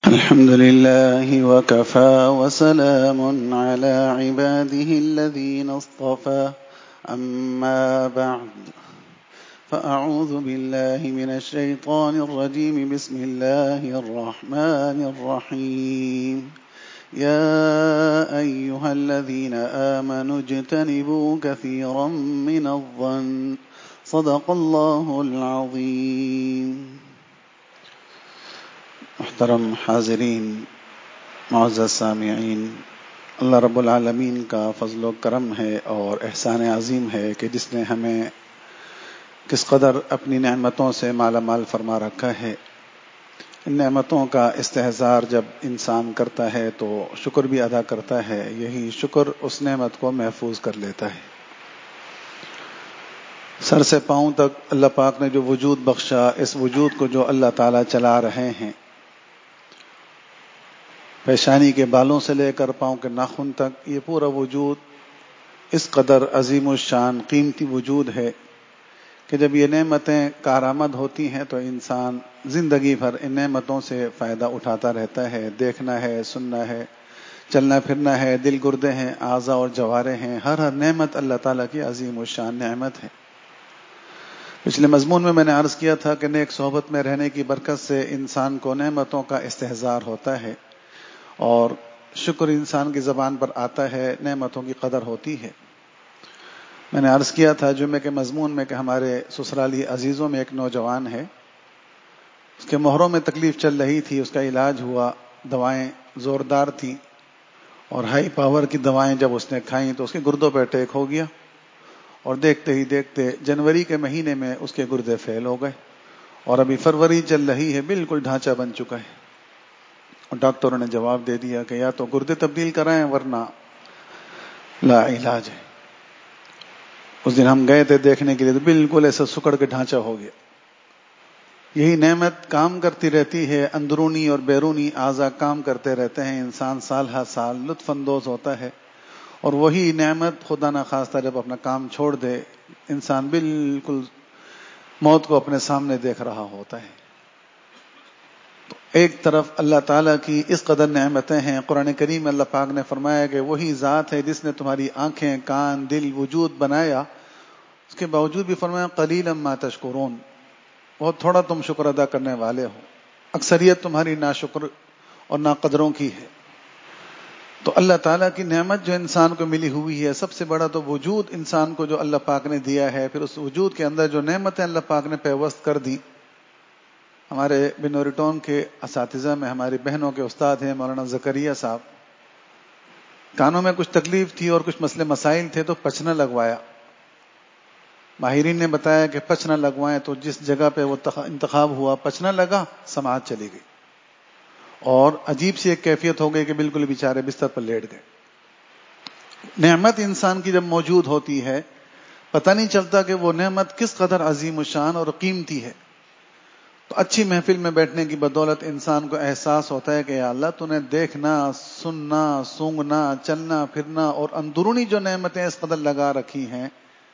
الحمد لله وكفى وسلام على عباده الذين اصطفى أما بعد فأعوذ بالله من الشيطان الرجيم بسم الله الرحمن الرحيم يا أيها الذين آمنوا اجتنبوا كثيرا من الظن صدق الله العظيم۔ محترم حاضرین، معزز سامعین، اللہ رب العالمین کا فضل و کرم ہے اور احسان عظیم ہے کہ جس نے ہمیں کس قدر اپنی نعمتوں سے مالا مال فرما رکھا ہے۔ ان نعمتوں کا استحضار جب انسان کرتا ہے تو شکر بھی ادا کرتا ہے، یہی شکر اس نعمت کو محفوظ کر لیتا ہے۔ سر سے پاؤں تک اللہ پاک نے جو وجود بخشا، اس وجود کو جو اللہ تعالیٰ چلا رہے ہیں، پیشانی کے بالوں سے لے کر پاؤں کے ناخن تک، یہ پورا وجود اس قدر عظیم الشان قیمتی وجود ہے کہ جب یہ نعمتیں کارآمد ہوتی ہیں تو انسان زندگی بھر ان نعمتوں سے فائدہ اٹھاتا رہتا ہے۔ دیکھنا ہے، سننا ہے، چلنا پھرنا ہے، دل گردے ہیں، اعضاء اور جوارے ہیں، ہر نعمت اللہ تعالیٰ کی عظیم الشان نعمت ہے۔ پچھلے مضمون میں نے عرض کیا تھا کہ نیک صحبت میں رہنے کی برکت سے انسان کو نعمتوں کا استحضار ہوتا ہے اور شکر انسان کی زبان پر آتا ہے، نعمتوں کی قدر ہوتی ہے۔ میں نے عرض کیا تھا جمعے کے مضمون میں کہ ہمارے سسرالی عزیزوں میں ایک نوجوان ہے، اس کے مہروں میں تکلیف چل رہی تھی، اس کا علاج ہوا، دوائیں زوردار تھیں اور ہائی پاور کی دوائیں جب اس نے کھائیں تو اس کے گردوں پہ اٹیک ہو گیا، اور دیکھتے ہی دیکھتے جنوری کے مہینے میں اس کے گردے فیل ہو گئے اور ابھی فروری چل رہی ہے، بالکل ڈھانچہ بن چکا ہے۔ اور ڈاکٹروں نے جواب دے دیا کہ یا تو گردے تبدیل کرائیں ورنہ لا علاج ہے۔ اس دن ہم گئے تھے دیکھنے کے لیے تو بالکل ایسا سکڑ کے ڈھانچہ ہو گیا۔ یہی نعمت کام کرتی رہتی ہے، اندرونی اور بیرونی اعضاء کام کرتے رہتے ہیں، انسان سال ہر سال لطف اندوز ہوتا ہے، اور وہی نعمت خدا نخواستہ جب اپنا کام چھوڑ دے، انسان بالکل موت کو اپنے سامنے دیکھ رہا ہوتا ہے۔ ایک طرف اللہ تعالیٰ کی اس قدر نعمتیں ہیں، قرآن کریم میں اللہ پاک نے فرمایا کہ وہی ذات ہے جس نے تمہاری آنکھیں، کان، دل، وجود بنایا، اس کے باوجود بھی فرمایا قلیلا ما تشکرون، بہت تھوڑا تم شکر ادا کرنے والے ہو، اکثریت تمہاری ناشکر اور ناقدروں کی ہے۔ تو اللہ تعالیٰ کی نعمت جو انسان کو ملی ہوئی ہے، سب سے بڑا تو وجود انسان کو جو اللہ پاک نے دیا ہے، پھر اس وجود کے اندر جو نعمتیں اللہ پاک نے پیوست کر دی۔ ہمارے بنوری ٹاؤن کے اساتذہ میں ہماری بہنوں کے استاد ہیں مولانا زکریا صاحب، کانوں میں کچھ تکلیف تھی اور کچھ مسئلے مسائل تھے تو پچنا لگوایا۔ ماہرین نے بتایا کہ پچنا لگوائیں تو جس جگہ پہ وہ انتخاب ہوا، پچنا لگا، سماعت چلی گئی اور عجیب سی ایک کیفیت ہو گئی کہ بالکل بیچارے بستر پر لیٹ گئے۔ نعمت انسان کی جب موجود ہوتی ہے پتہ نہیں چلتا کہ وہ نعمت کس قدر عظیم الشان اور قیمتی ہے۔ تو اچھی محفل میں بیٹھنے کی بدولت انسان کو احساس ہوتا ہے کہ یا اللہ تو نے دیکھنا، سننا، سونگنا، چلنا پھرنا اور اندرونی جو نعمتیں اس قدر لگا رکھی ہیں۔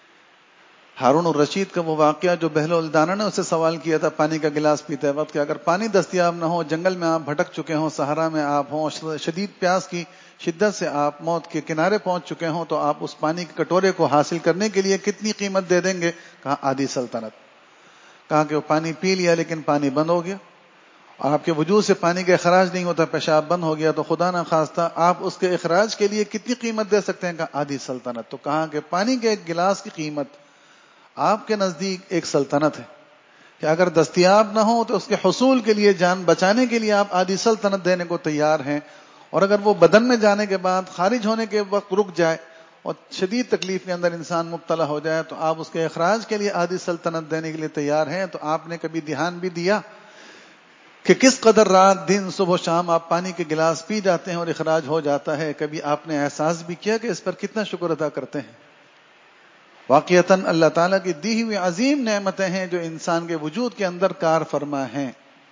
ہارون الرشید کا وہ واقعہ جو بہلول دانا نے اسے سوال کیا تھا پانی کا گلاس پیتے وقت کہ اگر پانی دستیاب نہ ہو، جنگل میں آپ بھٹک چکے ہوں، صحرا میں آپ ہوں، شدید پیاس کی شدت سے آپ موت کے کنارے پہنچ چکے ہوں، تو آپ اس پانی کے کٹورے کو حاصل کرنے کے لیے کتنی قیمت دے دیں گے؟ کہا آدھی سلطنت۔ کہا کہ وہ پانی پی لیا لیکن پانی بند ہو گیا اور آپ کے وجود سے پانی کا اخراج نہیں ہوتا، پیشاب بند ہو گیا، تو خدا نہ خواستہ آپ اس کے اخراج کے لیے کتنی قیمت دے سکتے ہیں؟ کہا آدھی سلطنت۔ تو کہا کہ پانی کے ایک گلاس کی قیمت آپ کے نزدیک ایک سلطنت ہے کہ اگر دستیاب نہ ہو تو اس کے حصول کے لیے، جان بچانے کے لیے آپ آدھی سلطنت دینے کو تیار ہیں، اور اگر وہ بدن میں جانے کے بعد خارج ہونے کے وقت رک جائے اور شدید تکلیف کے اندر انسان مبتلا ہو جائے تو آپ اس کے اخراج کے لیے آدھی سلطنت دینے کے لیے تیار ہیں۔ تو آپ نے کبھی دھیان بھی دیا کہ کس قدر رات دن صبح و شام آپ پانی کے گلاس پی جاتے ہیں اور اخراج ہو جاتا ہے؟ کبھی آپ نے احساس بھی کیا کہ اس پر کتنا شکر ادا کرتے ہیں؟ واقعتاً اللہ تعالیٰ کی دی ہوئی عظیم نعمتیں ہیں جو انسان کے وجود کے اندر کار فرما ہیں۔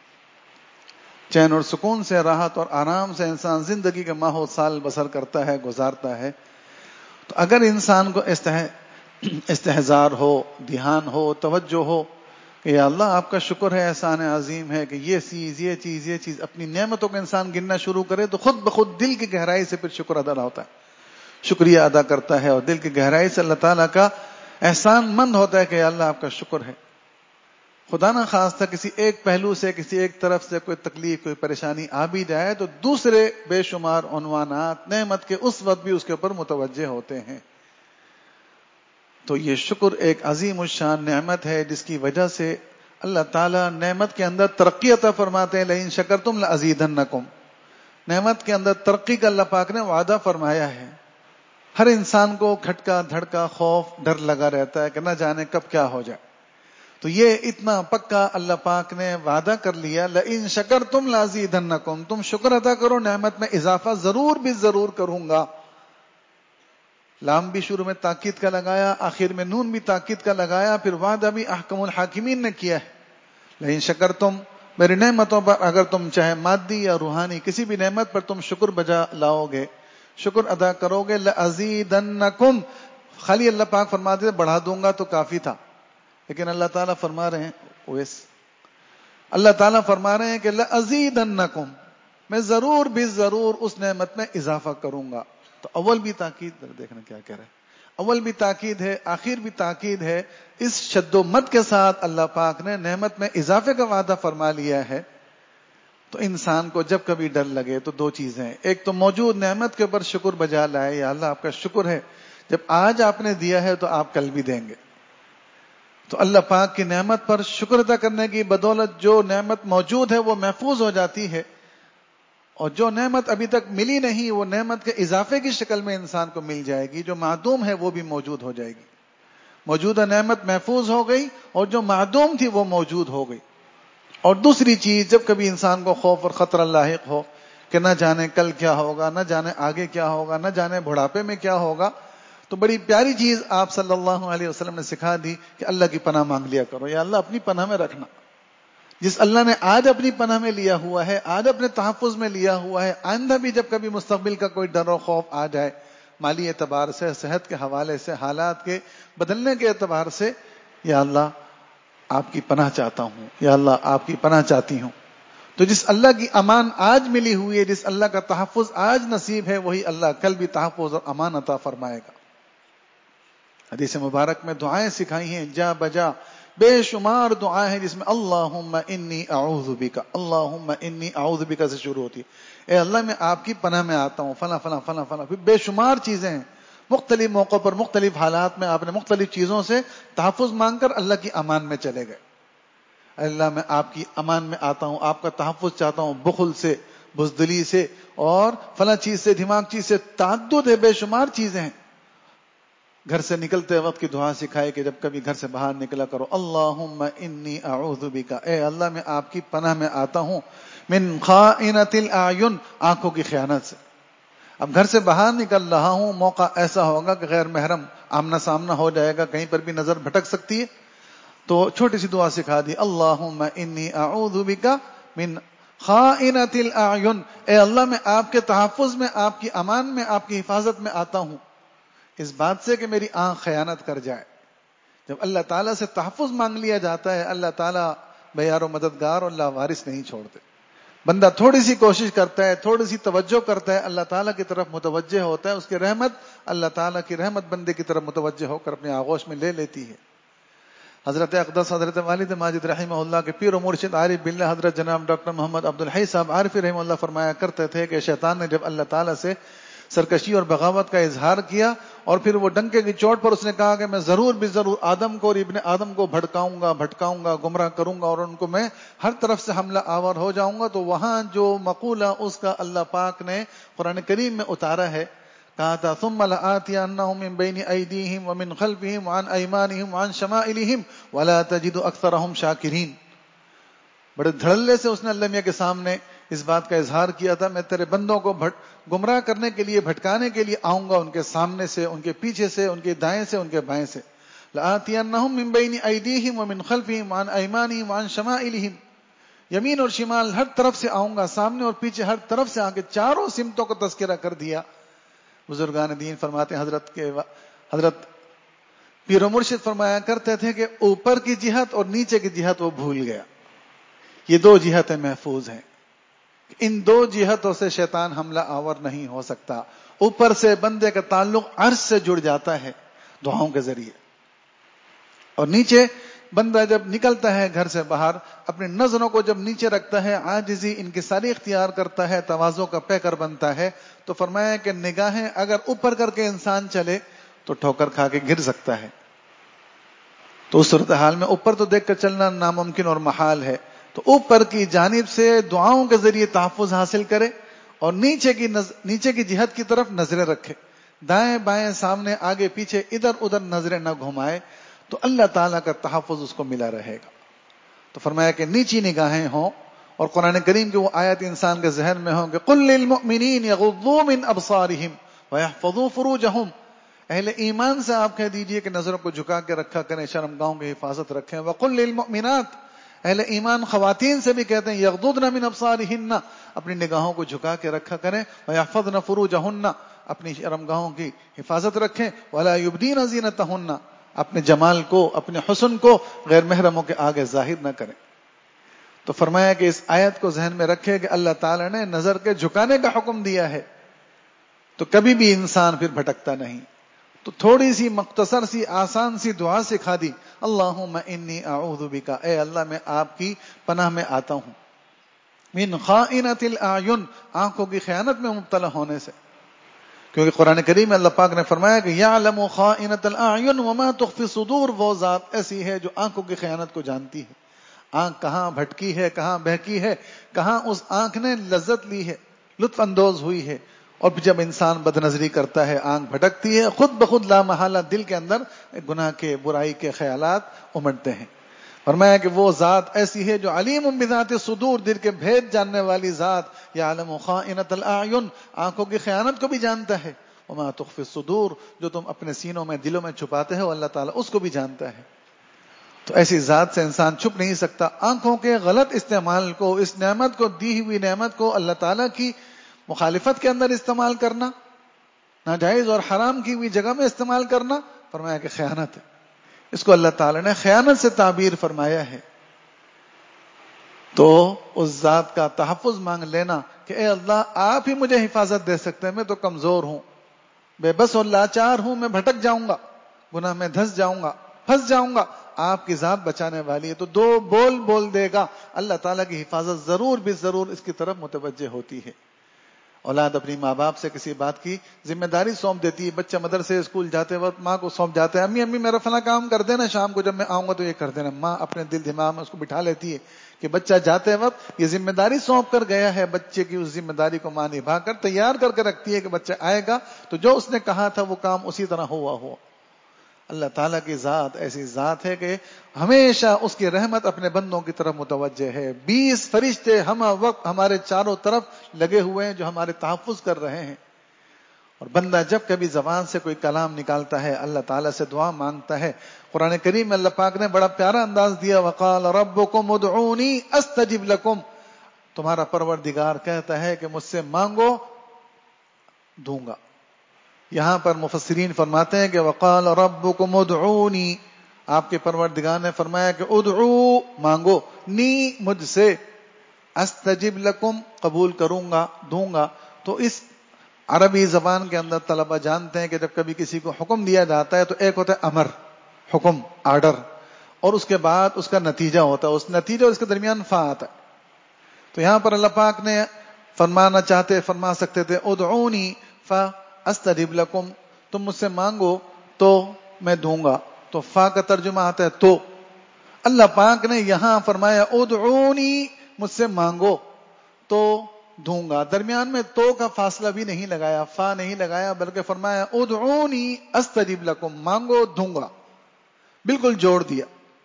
چین اور سکون سے، راحت اور آرام سے انسان زندگی کے ماہ و سال بسر کرتا ہے، گزارتا ہے۔ تو اگر انسان کو استحضار ہو، دھیان ہو، توجہ ہو، کہ یا اللہ آپ کا شکر ہے، احسان عظیم ہے کہ یہ چیز اپنی نعمتوں کا انسان گننا شروع کرے تو خود بخود دل کی گہرائی سے پھر شکر ادا ہوتا ہے، شکریہ ادا کرتا ہے، اور دل کی گہرائی سے اللہ تعالیٰ کا احسان مند ہوتا ہے کہ یا اللہ آپ کا شکر ہے۔ خدا نہ خواستہ کسی ایک پہلو سے، کسی ایک طرف سے کوئی تکلیف، کوئی پریشانی آ بھی جائے تو دوسرے بے شمار عنوانات نعمت کے اس وقت بھی اس کے اوپر متوجہ ہوتے ہیں۔ تو یہ شکر ایک عظیم الشان نعمت ہے جس کی وجہ سے اللہ تعالیٰ نعمت کے اندر ترقی عطا فرماتے ہیں، لئن شکرتم لازیدنکم۔ نعمت کے اندر ترقی کا اللہ پاک نے وعدہ فرمایا ہے۔ ہر انسان کو کھٹکا دھڑکا خوف ڈر لگا رہتا ہے کہ نہ جانے کب کیا ہو جائے، تو یہ اتنا پکا اللہ پاک نے وعدہ کر لیا، لئن شکرتم لازیدنکم، تم شکر ادا کرو نعمت میں اضافہ ضرور بھی ضرور کروں گا۔ لام بھی شروع میں تاکید کا لگایا، آخر میں نون بھی تاکید کا لگایا، پھر وعدہ بھی احکم الحاکمین نے کیا ہے۔ لئن شکرتم، میری نعمتوں پر اگر تم چاہے مادی یا روحانی کسی بھی نعمت پر تم شکر بجا لاؤ گے، شکر ادا کرو گے، لازیدنکم، خالی اللہ پاک فرماتے تھے بڑھا دوں گا تو کافی تھا، لیکن اللہ تعالیٰ فرما رہے ہیں اللہ تعالیٰ فرما رہے ہیں کہ لازیدنکم، میں ضرور بھی ضرور اس نعمت میں اضافہ کروں گا۔ تو اول بھی تاکید، دیکھنا کیا کہہ رہے ہیں، اول بھی تاکید ہے، آخر بھی تاکید ہے، اس شد و مد کے ساتھ اللہ پاک نے نعمت میں اضافے کا وعدہ فرما لیا ہے۔ تو انسان کو جب کبھی ڈر لگے تو دو چیزیں ہیں، ایک تو موجود نعمت کے اوپر شکر بجا لائے، یا اللہ آپ کا شکر ہے، جب آج آپ نے دیا ہے تو آپ کل بھی دیں گے۔ تو اللہ پاک کی نعمت پر شکر ادا کرنے کی بدولت جو نعمت موجود ہے وہ محفوظ ہو جاتی ہے، اور جو نعمت ابھی تک ملی نہیں وہ نعمت کے اضافے کی شکل میں انسان کو مل جائے گی، جو معدوم ہے وہ بھی موجود ہو جائے گی۔ موجودہ نعمت محفوظ ہو گئی اور جو معدوم تھی وہ موجود ہو گئی۔ اور دوسری چیز، جب کبھی انسان کو خوف اور خطرہ لاحق ہو کہ نہ جانے کل کیا ہوگا، نہ جانے آگے کیا ہوگا، نہ جانے بڑھاپے میں کیا ہوگا، تو بڑی پیاری چیز آپ صلی اللہ علیہ وسلم نے سکھا دی کہ اللہ کی پناہ مانگ لیا کرو، یا اللہ اپنی پناہ میں رکھنا۔ جس اللہ نے آج اپنی پناہ میں لیا ہوا ہے، آج اپنے تحفظ میں لیا ہوا ہے، آئندہ بھی جب کبھی مستقبل کا کوئی ڈر و خوف آ جائے، مالی اعتبار سے، صحت کے حوالے سے، حالات کے بدلنے کے اعتبار سے، یا اللہ آپ کی پناہ چاہتا ہوں، یا اللہ آپ کی پناہ چاہتی ہوں۔ تو جس اللہ کی امان آج ملی ہوئی ہے، جس اللہ کا تحفظ آج نصیب ہے، وہی اللہ کل بھی تحفظ اور امان عطا فرمائے گا۔ حدیث مبارک میں دعائیں سکھائی ہیں جا بجا، بے شمار دعائیں ہیں جس میں اللہم انی اعوذ بک، اللہم انی اعوذ بک سے شروع ہوتی ہے، اے اللہ میں آپ کی پناہ میں آتا ہوں، فلاں فلاں فلاں فلاں، پھر بے شمار چیزیں ہیں، مختلف موقعوں پر مختلف حالات میں آپ نے مختلف چیزوں سے تحفظ مانگ کر اللہ کی امان میں چلے گئے۔ اللہ میں آپ کی امان میں آتا ہوں، آپ کا تحفظ چاہتا ہوں، بخل سے، بزدلی سے، اور فلاں چیز سے، دماغ چیز سے، تعدد ہے، بے شمار چیزیں ہیں۔ گھر سے نکلتے وقت کی دعا سکھائے کہ جب کبھی گھر سے باہر نکلا کرو، اللہم انی اعوذ بک، اے اللہ میں آپ کی پناہ میں آتا ہوں، من خائنۃ الاعین، آنکھوں کی خیانت سے۔ اب گھر سے باہر نکل رہا ہوں، موقع ایسا ہوگا کہ غیر محرم آمنا سامنا ہو جائے گا، کہیں پر بھی نظر بھٹک سکتی ہے، تو چھوٹی سی دعا سکھا دی، اللہم انی اعوذ بک من خائنۃ الاعین، اے اللہ میں آپ کے تحفظ میں، آپ کی امان میں، آپ کی حفاظت میں آتا ہوں اس بات سے کہ میری آنکھ خیانت کر جائے۔ جب اللہ تعالیٰ سے تحفظ مانگ لیا جاتا ہے، اللہ تعالیٰ بے یار و مددگار اور لاوارث نہیں چھوڑتے۔ بندہ تھوڑی سی کوشش کرتا ہے، تھوڑی سی توجہ کرتا ہے، اللہ تعالیٰ کی طرف متوجہ ہوتا ہے، اس کی رحمت، اللہ تعالیٰ کی رحمت بندے کی طرف متوجہ ہو کر اپنے آغوش میں لے لیتی ہے۔ حضرت اقدس حضرت والد ماجد رحمہ اللہ کے پیر و مرشد عارف باللہ حضرت جناب ڈاکٹر محمد عبدالحی صاحب عارفی رحمہ اللہ فرمایا کرتے تھے کہ شیطان نے جب اللہ تعالیٰ سے سرکشی اور بغاوت کا اظہار کیا اور پھر وہ ڈنکے کی چوٹ پر اس نے کہا کہ میں ضرور بھی ضرور آدم کو اور ابن آدم کو بھٹکاؤں گا، گمراہ کروں گا، اور ان کو میں ہر طرف سے حملہ آور ہو جاؤں گا، تو وہاں جو مقولہ اس کا اللہ پاک نے قرآن کریم میں اتارا ہے، کہا تھا ثم لآتینہم من بین ایدیہم ومن خلفہم وعن ایمانہم وعن شمائلہم ولا تجد اکثرہم شاکرین۔ بڑے دھڑلے سے اس نے اللہ میاں کے سامنے اس بات کا اظہار کیا تھا، میں تیرے بندوں کو گمراہ کرنے کے لیے، بھٹکانے کے لیے آؤں گا، ان کے سامنے سے، ان کے پیچھے سے، ان کے دائیں سے، ان کے بائیں سے۔ لآتینہم من بین ایدیہم ومن خلفہم وعن ایمانہم وعن شمائلہم، یمین اور شمال ہر طرف سے آؤں گا، سامنے اور پیچھے ہر طرف سے آ کے چاروں سمتوں کو تذکرہ کر دیا۔ بزرگان دین فرماتے ہیں حضرت پیر و مرشد فرمایا کرتے تھے کہ اوپر کی جہت اور نیچے کی جہت وہ بھول گیا. یہ دو جہتیں محفوظ ہیں. ان دو جہتوں سے شیطان حملہ آور نہیں ہو سکتا. اوپر سے بندے کا تعلق عرش سے جڑ جاتا ہے دعاؤں کے ذریعے، اور نیچے بندہ جب نکلتا ہے گھر سے باہر، اپنی نظروں کو جب نیچے رکھتا ہے، عاجزی انکساری اختیار کرتا ہے، تواضع کا پیکر بنتا ہے، تو فرمایا کہ نگاہیں اگر اوپر کر کے انسان چلے تو ٹھوکر کھا کے گر سکتا ہے. تو اس صورتحال میں اوپر تو دیکھ کر چلنا ناممکن اور محال ہے. تو اوپر کی جانب سے دعاؤں کے ذریعے تحفظ حاصل کرے، اور نیچے کی جہت کی طرف نظریں رکھے، دائیں بائیں سامنے آگے پیچھے ادھر ادھر نظریں نہ گھمائے، تو اللہ تعالیٰ کا تحفظ اس کو ملا رہے گا. تو فرمایا کہ نیچی نگاہیں ہوں، اور قرآن کریم کی وہ آیت انسان کے ذہن میں ہوں کہ قل للمؤمنین یغضوا من ابصارہم ویحفظوا فروجہم. اہل ایمان سے آپ کہہ دیجئے کہ نظروں کو جھکا کے رکھا کریں، شرمگاہوں کی حفاظت رکھیں. وقل للمؤمنات، اہل ایمان خواتین سے بھی کہتے ہیں یغضضن من ابصارہن، اپنی نگاہوں کو جھکا کے رکھا کریں. ویحفظن فروجہن، اپنی شرمگاہوں کی حفاظت رکھیں. ولا یبدین زینتہن، اپنے جمال کو، اپنے حسن کو غیر محرموں کے آگے ظاہر نہ کریں. تو فرمایا کہ اس آیت کو ذہن میں رکھے کہ اللہ تعالیٰ نے نظر کے جھکانے کا حکم دیا ہے، تو کبھی بھی انسان پھر بھٹکتا نہیں. تو تھوڑی سی مختصر سی آسان سی دعا سکھا دی، اللہم انی اعوذ بک، اے اللہ میں آپ کی پناہ میں آتا ہوں، من خائنۃ الاعین، آنکھوں کی خیانت میں مبتلا ہونے سے. کیونکہ قرآن کریم میں اللہ پاک نے فرمایا کہ یعلم خائنۃ الاعین وما تخفی الصدور، وہ ذات ایسی ہے جو آنکھوں کی خیانت کو جانتی ہے. آنکھ کہاں بھٹکی ہے، کہاں بہکی ہے، کہاں اس آنکھ نے لذت لی ہے، لطف اندوز ہوئی ہے. اور جب انسان بد نظری کرتا ہے، آنکھ بھٹکتی ہے، خود بخود لا محالہ دل کے اندر گناہ کے، برائی کے خیالات امڑتے ہیں. فرمایا کہ وہ ذات ایسی ہے جو علیم بذات الصدور، دل کے بھید جاننے والی ذات، یعلم خائنۃ الاعین، آنکھوں کی خیانت کو بھی جانتا ہے. وما تخفی الصدور، جو تم اپنے سینوں میں، دلوں میں چھپاتے ہو، اللہ تعالیٰ اس کو بھی جانتا ہے. تو ایسی ذات سے انسان چھپ نہیں سکتا. آنکھوں کے غلط استعمال کو، اس نعمت کو، دی ہوئی نعمت کو اللہ تعالیٰ کی مخالفت کے اندر استعمال کرنا، ناجائز اور حرام کی ہوئی جگہ میں استعمال کرنا، فرمایا کہ خیانت ہے. اس کو اللہ تعالیٰ نے خیانت سے تعبیر فرمایا ہے. تو اس ذات کا تحفظ مانگ لینا کہ اے اللہ آپ ہی مجھے حفاظت دے سکتے ہیں، میں تو کمزور ہوں، بے بس اور لاچار ہوں، میں بھٹک جاؤں گا، گناہ میں دھس جاؤں گا، پھنس جاؤں گا، آپ کی ذات بچانے والی ہے. تو دو بول دے گا، اللہ تعالیٰ کی حفاظت ضرور بھی ضرور اس کی طرف متوجہ ہوتی ہے. اولاد اپنی ماں باپ سے کسی بات کی ذمہ داری سونپ دیتی ہے. بچہ مدرسے اسکول جاتے وقت ماں کو سونپ جاتا ہے، امی میرا فلاں کام کر دینا، شام کو جب میں آؤں گا تو یہ کر دینا. ماں اپنے دل دماغ میں اس کو بٹھا لیتی ہے کہ بچہ جاتے وقت یہ ذمہ داری سونپ کر گیا ہے. بچے کی اس ذمہ داری کو ماں نبھا کر تیار کر کے رکھتی ہے کہ بچہ آئے گا تو جو اس نے کہا تھا وہ کام اسی طرح ہوا. اللہ تعالیٰ کی ذات ایسی ذات ہے کہ ہمیشہ اس کی رحمت اپنے بندوں کی طرف متوجہ ہے. 20 فرشتے ہم وقت ہمارے چاروں طرف لگے ہوئے ہیں جو ہمارے تحفظ کر رہے ہیں. اور بندہ جب کبھی زبان سے کوئی کلام نکالتا ہے، اللہ تعالیٰ سے دعا مانگتا ہے، قرآن کریم میں اللہ پاک نے بڑا پیارا انداز دیا، وقال ربکم ادعونی استجب لکم، تمہارا پروردگار کہتا ہے کہ مجھ سے مانگو دوں گا. یہاں پر مفسرین فرماتے ہیں کہ وقال ربکم ادعونی، آپ کے پروردگار نے فرمایا کہ ادعو، مانگو، نی، مجھ سے، استجب لکم، قبول کروں گا، دوں گا. تو اس عربی زبان کے اندر طلبہ جانتے ہیں کہ جب کبھی کسی کو حکم دیا جاتا ہے تو ایک ہوتا ہے امر، حکم، آرڈر، اور اس کے بعد اس کا نتیجہ ہوتا ہے. اس نتیجہ اور اس کے درمیان فا آتا ہے. تو یہاں پر اللہ پاک نے فرمانا چاہتے فرما سکتے تھے ادعونی فا استجب لکم، تم مجھ سے مانگو تو میں دوں گا. تو فا کا ترجمہ آتا ہے تو. اللہ پاک نے یہاں فرمایا ادعونی، مجھ سے مانگو تو دوں گا. درمیان میں تو کا فاصلہ بھی نہیں لگایا، فا نہیں لگایا، بلکہ فرمایا ادعونی استجب لکم، مانگو دوں گا، بالکل جوڑ دیا.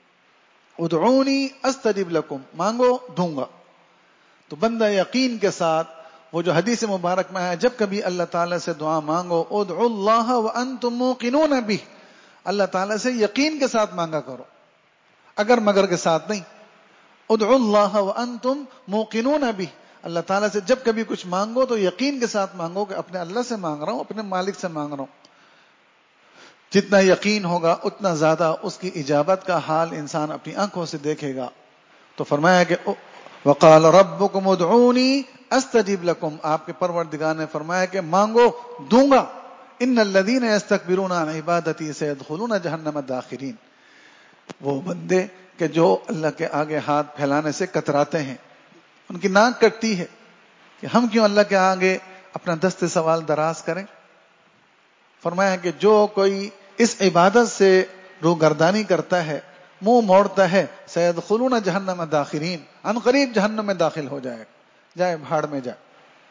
ادعونی استجب لکم، مانگو دوں گا. تو بندہ یقین کے ساتھ، وہ جو حدیث مبارک میں ہے، جب کبھی اللہ تعالیٰ سے دعا مانگو ادعوا اللہ وانتم موقنون بہ، اللہ تعالیٰ سے یقین کے ساتھ مانگا کرو، اگر مگر کے ساتھ نہیں. ادعوا اللہ وانتم موقنون بہ، اللہ تعالیٰ سے جب کبھی کچھ مانگو تو یقین کے ساتھ مانگو کہ اپنے اللہ سے مانگ رہا ہوں، اپنے مالک سے مانگ رہا ہوں. جتنا یقین ہوگا اتنا زیادہ اس کی اجابت کا حال انسان اپنی آنکھوں سے دیکھے گا. تو فرمایا کہ وقال ربکم ادعونی استجب لکم، آپ کے پروردگار نے فرمایا کہ مانگو دوں گا. ان الذین یستکبرون عن عبادتی سیدخلون جہنم داخرین. وہ بندے کہ جو اللہ کے آگے ہاتھ پھیلانے سے کتراتے ہیں، ان کی ناک کٹتی ہے کہ ہم کیوں اللہ کے آگے اپنا دست سوال دراز کریں. فرمایا کہ جو کوئی اس عبادت سے روگردانی کرتا ہے، منہ موڑتا ہے، سیدخلون جہنم داخرین، ان قریب جہنم میں داخل ہو جائے بھاڑ میں جائے.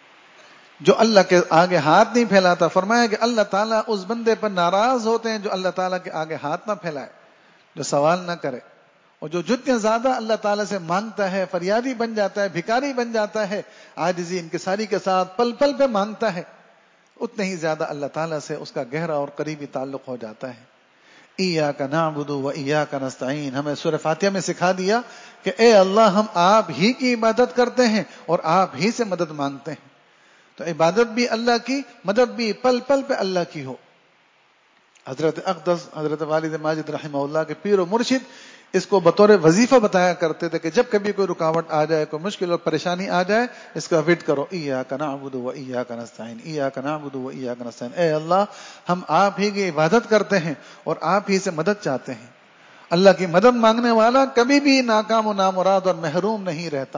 جو اللہ کے آگے ہاتھ نہیں پھیلاتا، فرمایا کہ اللہ تعالیٰ اس بندے پر ناراض ہوتے ہیں جو اللہ تعالیٰ کے آگے ہاتھ نہ پھیلائے، جو سوال نہ کرے. اور جو جتنے زیادہ اللہ تعالیٰ سے مانگتا ہے، فریادی بن جاتا ہے، بھکاری بن جاتا ہے، عاجزی انکساری کے ساتھ پل پل پہ مانگتا ہے، اتنے ہی زیادہ اللہ تعالیٰ سے اس کا گہرا اور قریبی تعلق ہو جاتا ہے. ایاک نعبد و ایاک نستعین، ہمیں سورہ فاتحہ میں سکھا دیا کہ اے اللہ ہم آپ ہی کی عبادت کرتے ہیں اور آپ ہی سے مدد مانگتے ہیں. تو عبادت بھی اللہ کی، مدد بھی پل پل پہ اللہ کی ہو. حضرت اقدس حضرت والد ماجد رحمہ اللہ کے پیر و مرشد اس کو بطور وظیفہ بتایا کرتے تھے کہ جب کبھی کوئی رکاوٹ آ جائے، کوئی مشکل اور پریشانی آ جائے، اس کا وٹ کرو، ایاک نعبد و ایاک نستعین، ایاک نعبد و ایاک نستعین. اے اللہ ہم آپ ہی کی عبادت کرتے ہیں اور آپ ہی سے مدد چاہتے ہیں. اللہ کی مدد مانگنے والا کبھی بھی ناکام و نامراد اور محروم نہیں رہتا.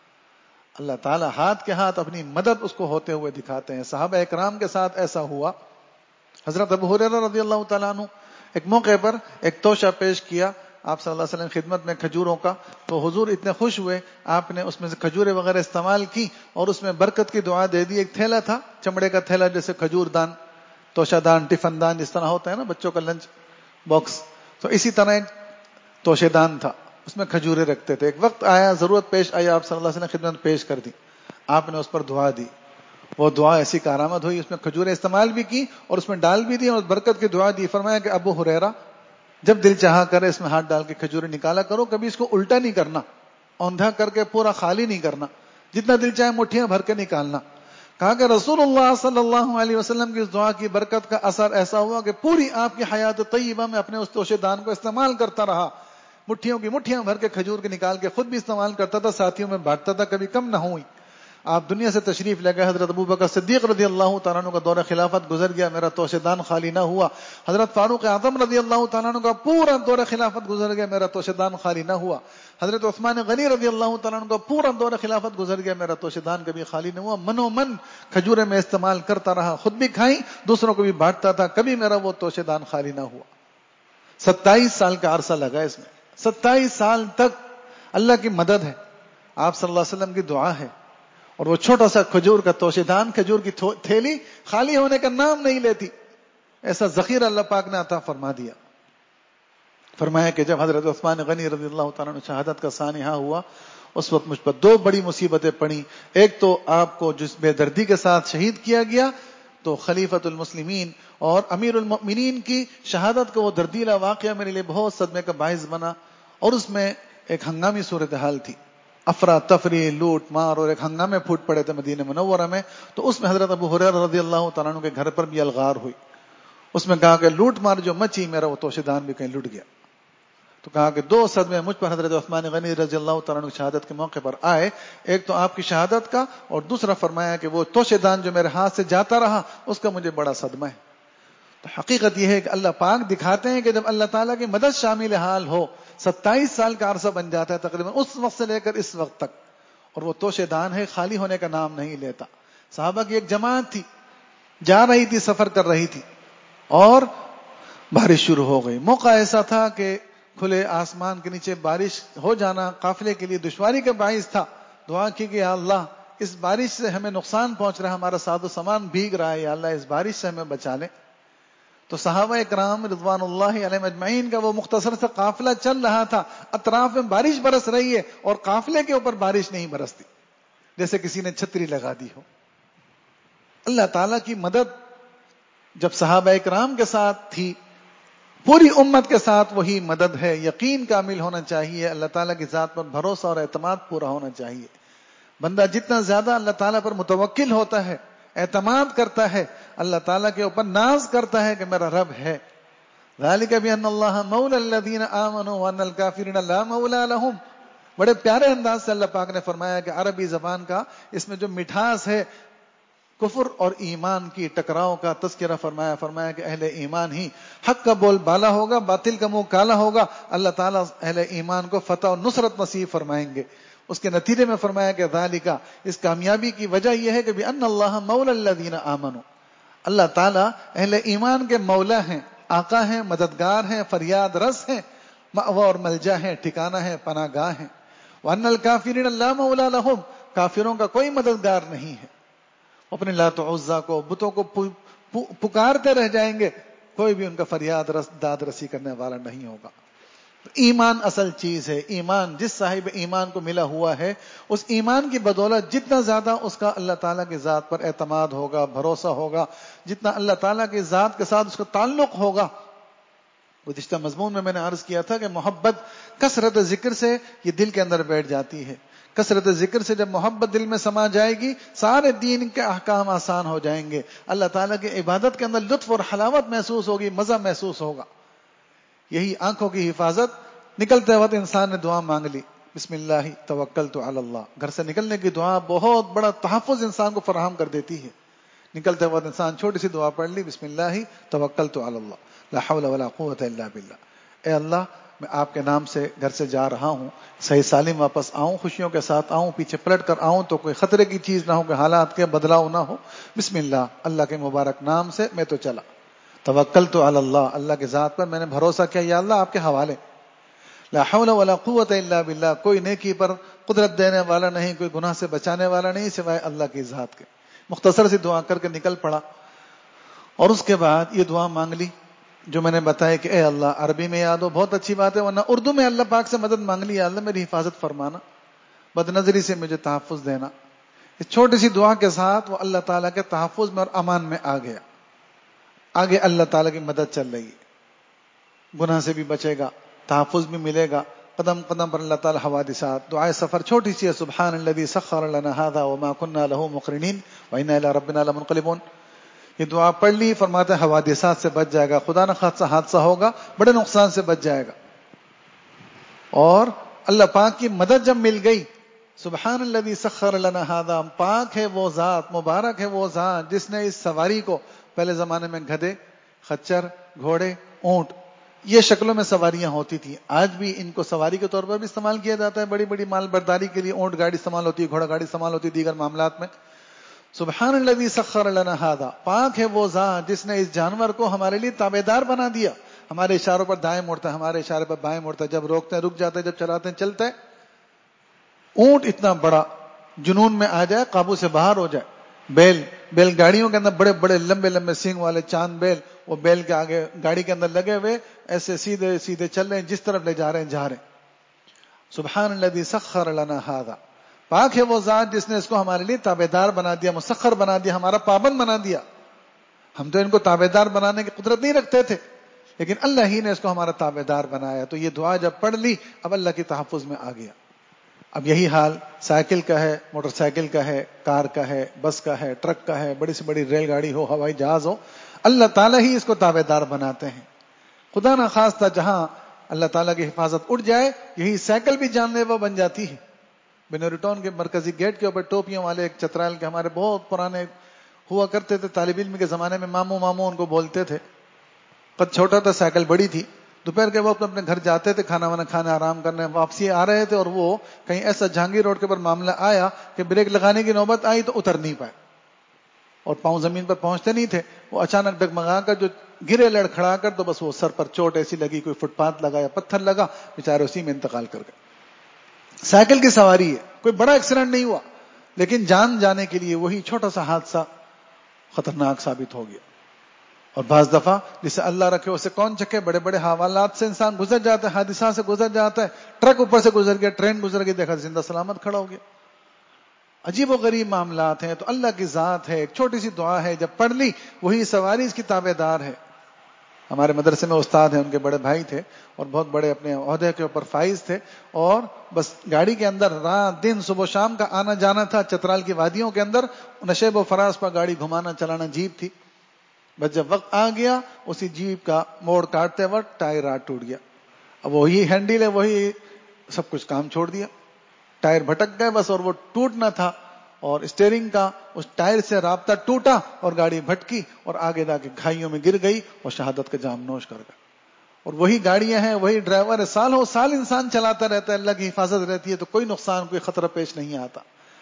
اللہ تعالیٰ ہاتھ کے ہاتھ اپنی مدد اس کو ہوتے ہوئے دکھاتے ہیں. صحابہ اکرام کے ساتھ ایسا ہوا. حضرت ابو ہریرہ رضی اللہ تعالیٰ عنہ ایک موقع پر ایک توشہ پیش کیا آپ صلی اللہ علیہ وسلم خدمت میں کھجوروں کا، تو حضور اتنے خوش ہوئے، آپ نے اس میں سے کھجوریں وغیرہ استعمال کی اور اس میں برکت کی دعا دے دی. ایک تھیلا تھا، چمڑے کا تھیلا، جیسے کھجور دان، توشہ دان، ٹفن دان جس طرح ہوتا ہے نا بچوں کا لنچ باکس، تو اسی طرح ایک توشہ دان تھا، اس میں کھجوریں رکھتے تھے. ایک وقت آیا، ضرورت پیش آئی، آپ صلی اللہ علیہ وسلم خدمت پیش کر دی. آپ نے اس پر دعا دی، وہ دعا ایسی کارآمد ہوئی، اس میں کھجوریں استعمال بھی کی اور اس میں ڈال بھی دی اور برکت کی دعا دی. فرمایا کہ ابو ہریرہ جب دل چاہا کرے اس میں ہاتھ ڈال کے کھجوریں نکالا کرو، کبھی اس کو الٹا نہیں کرنا، اوندھا کر کے پورا خالی نہیں کرنا، جتنا دل چاہے مٹھیاں بھر کے نکالنا. کہا کہ رسول اللہ صلی اللہ علیہ وسلم کی اس دعا کی برکت کا اثر ایسا ہوا کہ پوری آپ کی حیات طیبہ میں اپنے اس توشہ دان کو استعمال کرتا رہا، مٹھیوں کی مٹھیاں بھر کے کھجور کے نکال کے خود بھی استعمال کرتا تھا، ساتھیوں میں بانٹتا تھا، کبھی کم نہ ہوئی. آپ دنیا سے تشریف لے گئے، حضرت ابوبکر صدیق رضی اللہ تعالیٰ عنہ کا دور خلافت گزر گیا، میرا توشہ دان خالی نہ ہوا. حضرت فاروق اعظم رضی اللہ تعالیٰ عنہ کا پورا دور خلافت گزر گیا، میرا توشہ دان خالی نہ ہوا. حضرت عثمان غنی رضی اللہ تعالیٰ عنہ کا پورا دور خلافت گزر گیا، میرا توشہ دان کبھی خالی نہ ہوا. منو من کھجوریں میں استعمال کرتا رہا، خود بھی کھائیں، دوسروں کو بھی بانٹتا تھا، کبھی میرا وہ توشہ دان خالی نہ ہوا. 27 سال کا عرصہ لگا اس میں، 27 سال تک اللہ کی مدد ہے، آپ صلی اللہ علیہ وسلم کی دعا ہے، اور وہ چھوٹا سا کھجور کا توشہ دان، کھجور کی تھیلی خالی ہونے کا نام نہیں لیتی. ایسا ذخیرہ اللہ پاک نے عطا فرما دیا. فرمایا کہ جب حضرت عثمان غنی رضی اللہ تعالیٰ عنہ شہادت کا سانحہ ہوا، اس وقت مجھ پر 2 بڑی مصیبتیں پڑیں. ایک تو آپ کو جس بے دردی کے ساتھ شہید کیا گیا، تو خلیفۃ المسلمین اور امیر المؤمنین کی شہادت کا وہ دردیلا واقعہ میرے لیے بہت صدمے کا باعث بنا، اور اس میں ایک ہنگامی صورتحال تھی، افراتفری، لوٹ مار، اور ایک ہنگامے پھوٹ پڑے تھے مدینہ منورہ میں. تو اس میں حضرت ابو ہریرہ رضی اللہ تعالیٰ عنہ کے گھر پر بھی الغار ہوئی. اس میں کہا کہ لوٹ مار جو مچی، میرا وہ توشہ دان بھی کہیں لٹ گیا. تو کہا کہ 2 صدمے مجھ پر حضرت عثمان غنی رضی اللہ تعالیٰ عنہ کی شہادت کے موقع پر آئے، ایک تو آپ کی شہادت کا، اور دوسرا فرمایا کہ وہ توشہ دان جو میرے ہاتھ سے جاتا رہا، اس کا مجھے بڑا صدمہ ہے. تو حقیقت یہ ہے کہ اللہ پاک دکھاتے ہیں کہ جب اللہ تعالیٰ کی مدد شامل حال ہو، 27 سال کا عرصہ بن جاتا ہے تقریباً، اس وقت سے لے کر اس وقت تک، اور وہ توشہ دان ہے، خالی ہونے کا نام نہیں لیتا. صحابہ کی ایک جماعت تھی، جا رہی تھی، سفر کر رہی تھی، اور بارش شروع ہو گئی. موقع ایسا تھا کہ کھلے آسمان کے نیچے بارش ہو جانا قافلے کے لیے دشواری کا باعث تھا. دعا کی کہ یا اللہ اس بارش سے ہمیں نقصان پہنچ رہا ہے، ہمارا ساز و سامان بھیگ رہا ہے، یا اللہ اس بارش سے ہمیں بچا لے. تو صحابہ اکرام رضوان اللہ علیہم اجمعین کا وہ مختصر سا قافلہ چل رہا تھا، اطراف میں بارش برس رہی ہے اور قافلے کے اوپر بارش نہیں برستی، جیسے کسی نے چھتری لگا دی ہو. اللہ تعالیٰ کی مدد جب صحابہ اکرام کے ساتھ تھی، پوری امت کے ساتھ وہی مدد ہے. یقین کامل ہونا چاہیے، اللہ تعالیٰ کی ذات پر بھروسہ اور اعتماد پورا ہونا چاہیے. بندہ جتنا زیادہ اللہ تعالیٰ پر متوکل ہوتا ہے، اعتماد کرتا ہے، اللہ تعالیٰ کے اوپر ناز کرتا ہے کہ میرا رب ہے، ذالک بأن اللہ مولی الذین آمنوا وأن الکافرین لا مولی لہم. بڑے پیارے انداز سے اللہ پاک نے فرمایا کہ عربی زبان کا اس میں جو مٹھاس ہے کفر اور ایمان کی ٹکراؤ کا تذکرہ فرمایا کہ اہل ایمان ہی حق کا بول بالا ہوگا، باطل کا منہ کالا ہوگا. اللہ تعالیٰ اہل ایمان کو فتح اور نصرت نصیب فرمائیں گے. اس کے نتیجے میں فرمایا کہ ذالک، اس کامیابی کی وجہ یہ ہے کہ بأن اللہ مولی الذین آمنوا، اللہ تعالیٰ اہل ایمان کے مولا ہیں، آقا ہیں، مددگار ہیں، فریاد رس ہیں، مأوی اور ملجا ہیں، ٹھکانہ ہے، پناہ گاہ ہیں. وأن الکافرین لا مولی لہم، کافروں کا کوئی مددگار نہیں ہے. اپنے لات و عزا کو، بتوں کو پکارتے رہ جائیں گے، کوئی بھی ان کا فریاد داد رسی کرنے والا نہیں ہوگا. ایمان اصل چیز ہے. ایمان جس صاحب ایمان کو ملا ہوا ہے، اس ایمان کی بدولت جتنا زیادہ اس کا اللہ تعالیٰ کی ذات پر اعتماد ہوگا، بھروسہ ہوگا، جتنا اللہ تعالیٰ کی ذات کے ساتھ اس کا تعلق ہوگا. گزشتہ مضمون میں نے عرض کیا تھا کہ محبت کثرت ذکر سے یہ دل کے اندر بیٹھ جاتی ہے. کثرت ذکر سے جب محبت دل میں سما جائے گی، سارے دین کے احکام آسان ہو جائیں گے. اللہ تعالیٰ کی عبادت کے اندر لطف اور حلاوت محسوس ہوگی، مزہ محسوس ہوگا. یہی آنکھوں کی حفاظت نکلتے وقت انسان نے دعا مانگ لی، بسم اللہ توکلت علی اللہ. گھر سے نکلنے کی دعا بہت بڑا تحفظ انسان کو فراہم کر دیتی ہے. نکلتے وقت انسان چھوٹی سی دعا پڑھ لی، بسم اللہ توکلت علی اللہ لا حول ولا قوت الا باللہ. اے اللہ، میں آپ کے نام سے گھر سے جا رہا ہوں، صحیح سالم واپس آؤں، خوشیوں کے ساتھ آؤں، پیچھے پلٹ کر آؤں تو کوئی خطرے کی چیز نہ ہو، کوئی حالات کے بدلاؤ نہ ہو. بسم اللہ، اللہ کے مبارک نام سے میں تو چلا. توکلت علی اللہ، اللہ کے ذات پر میں نے بھروسہ کیا، یا اللہ آپ کے حوالے. لا حول ولا قوت الا باللہ، کوئی نیکی پر قدرت دینے والا نہیں، کوئی گناہ سے بچانے والا نہیں سوائے اللہ کی ذات کے. مختصر سی دعا کر کے نکل پڑا. اور اس کے بعد یہ دعا مانگ لی جو میں نے بتایا کہ اے اللہ، عربی میں یاد ہو بہت اچھی بات ہے، ورنہ اردو میں اللہ پاک سے مدد مانگ لی، یا اللہ میری حفاظت فرمانا، بد نظری سے مجھے تحفظ دینا. اس چھوٹی سی دعا کے ساتھ وہ اللہ تعالیٰ کے تحفظ میں اور امان میں آ گیا. آگے اللہ تعالیٰ کی مدد چل رہی ہے، گناہ سے بھی بچے گا، تحفظ بھی ملے گا. قدم قدم پر اللہ تعالیٰ حوادثات. دعائے سفر چھوٹی سی ہے، سبحان الذی سخر لنا ھذا وما كنا له مقرنین وانا الی ربنا لمنقلبون. یہ دعا پڑھ لی، فرماتے ہیں حوادثات سے بچ جائے گا، خدا نہ خاصہ حادثہ ہوگا، بڑے نقصان سے بچ جائے گا. اور اللہ پاک کی مدد جب مل گئی، سبحان الذی سخر لنا ھذا، پاک ہے وہ ذات، مبارک ہے وہ ذات جس نے اس سواری کو، پہلے زمانے میں گدھے، خچر، گھوڑے، اونٹ، یہ شکلوں میں سواریاں ہوتی تھی. آج بھی ان کو سواری کے طور پر بھی استعمال کیا جاتا ہے. بڑی بڑی مال برداری کے لیے اونٹ گاڑی استعمال ہوتی ہے، گھوڑا گاڑی استعمال ہوتی ہے دیگر معاملات میں. سبحان الذی سخر لنا ھذا، پاک ہے وہ ذات جس نے اس جانور کو ہمارے لیے تابعدار بنا دیا. ہمارے اشاروں پر دائیں مڑتا ہے، ہمارے اشارے پر بائیں مڑتا ہے، جب روکتے ہیں رک جاتے ہیں، جب چلاتے ہیں چلتا ہے. اونٹ اتنا بڑا جنون میں آ جائے، قابو سے باہر ہو جائے. بیل گاڑیوں کے اندر بڑے بڑے لمبے لمبے سینگ والے چاند بیل، وہ بیل کے آگے گاڑی کے اندر لگے ہوئے ایسے سیدھے سیدھے چل رہے ہیں، جس طرف لے جا رہے ہیں جا رہے ہیں. سبحان الذی سخر لنا ھذا، پاک ہے وہ ذات جس نے اس کو ہمارے لیے تابعدار بنا دیا، مسخر بنا دیا، ہمارا پابند بنا دیا. ہم تو ان کو تابعدار بنانے کی قدرت نہیں رکھتے تھے، لیکن اللہ ہی نے اس کو ہمارا تابعدار بنایا. تو یہ دعا جب پڑھ لی، اب اللہ کی تحفظ میں آ گیا. اب یہی حال سائیکل کا ہے، موٹر سائیکل کا ہے، کار کا ہے، بس کا ہے، ٹرک کا ہے، بڑی سے بڑی ریل گاڑی ہو، ہوائی جہاز ہو، اللہ تعالیٰ ہی اس کو تابعدار بناتے ہیں. خدا نہ خواستہ جہاں اللہ تعالیٰ کی حفاظت اٹھ جائے، یہی سائیکل بھی جان لیوا بن جاتی ہے. بنوری ٹاؤن کے مرکزی گیٹ کے اوپر ٹوپیوں والے ایک چترال کے ہمارے بہت پرانے ہوا کرتے تھے، طالب علم کے زمانے میں ماموں ان کو بولتے تھے. قد چھوٹا تھا، سائیکل بڑی تھی. دوپہر کے وقت اپنے گھر جاتے تھے کھانا وانا کھانے، آرام کرنے، واپسی آ رہے تھے اور وہ کہیں ایسا جہانگیر روڈ کے اوپر معاملہ آیا کہ بریک لگانے کی نوبت آئی تو اتر نہیں پائے اور پاؤں زمین پر پہنچتے نہیں تھے. وہ اچانک ڈگمگا کر جو گرے لڑکھڑا کر، تو بس وہ سر پر چوٹ ایسی لگی، کوئی فٹ پاتھ لگا یا پتھر لگا، بیچارے اسی میں انتقال کر گئے. سائیکل کی سواری ہے، کوئی بڑا ایکسیڈنٹ نہیں ہوا، لیکن جان جانے کے لیے وہی چھوٹا سا حادثہ خطرناک ثابت ہو گیا. اور بعض دفعہ جسے اللہ رکھے اسے کون چکے، بڑے بڑے حوالات سے انسان گزر جاتا ہے، حادثات سے گزر جاتا ہے. ٹرک اوپر سے گزر گیا، ٹرین گزر گئی، دیکھا زندہ سلامت کھڑا ہو گیا. عجیب و غریب معاملات ہیں. تو اللہ کی ذات ہے، ایک چھوٹی سی دعا ہے، جب پڑھ لی وہی سواری اس کی تابعدار ہے. ہمارے مدرسے میں استاد ہیں، ان کے بڑے بھائی تھے اور بہت بڑے اپنے عہدے کے اوپر فائز تھے، اور بس گاڑی کے اندر رات دن صبح و شام کا آنا جانا تھا. چترال کی وادیوں کے اندر نشیب و فراز پر گاڑی گھمانا چلانا جیپ تھی. بس جب وقت آ گیا اسی جیپ کا موڑ کاٹتے وقت ٹائر رات ٹوٹ گیا. اب وہی ہینڈل ہے, وہی سب کچھ کام چھوڑ دیا, ٹائر بھٹک گئے بس, اور وہ ٹوٹنا تھا, اور اسٹیئرنگ کا اس ٹائر سے رابطہ ٹوٹا اور گاڑی بھٹکی اور آگے جا کے کھائیوں میں گر گئی اور شہادت کا جام نوش کر گئے. اور وہی گاڑیاں ہیں, وہی ڈرائیور ہے, سالوں سال انسان چلاتا رہتا ہے, اللہ کی حفاظت رہتی ہے, تو کوئی نقصان کوئی خطرہ پیش نہیں آتا.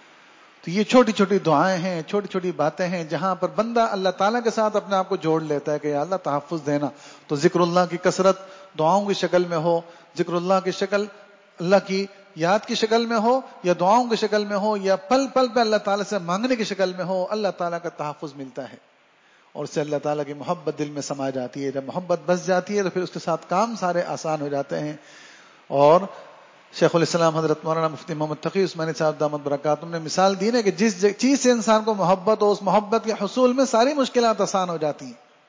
تو یہ چھوٹی چھوٹی دعائیں ہیں, چھوٹی چھوٹی باتیں ہیں جہاں پر بندہ اللہ تعالیٰ کے ساتھ اپنے آپ کو جوڑ لیتا ہے کہ یا اللہ تحفظ دینا. تو ذکر اللہ کی کثرت دعاؤں کی شکل میں ہو, ذکر اللہ کی شکل اللہ کی یاد کی شکل میں ہو, یا دعاؤں کی شکل میں ہو, یا پل پل پہ اللہ تعالیٰ سے مانگنے کی شکل میں ہو, اللہ تعالیٰ کا تحفظ ملتا ہے اور اس سے اللہ تعالیٰ کی محبت دل میں سما جاتی ہے. جب محبت بس جاتی ہے تو پھر اس کے ساتھ کام سارے آسان ہو جاتے ہیں. اور شیخ الاسلام حضرت مولانا مفتی محمد تقی عثمانی صاحب دامت برکاتہم نے مثال دی ہے کہ جس چیز سے انسان کو محبت ہو, اس محبت کے حصول میں ساری مشکلات آسان ہو جاتی ہیں.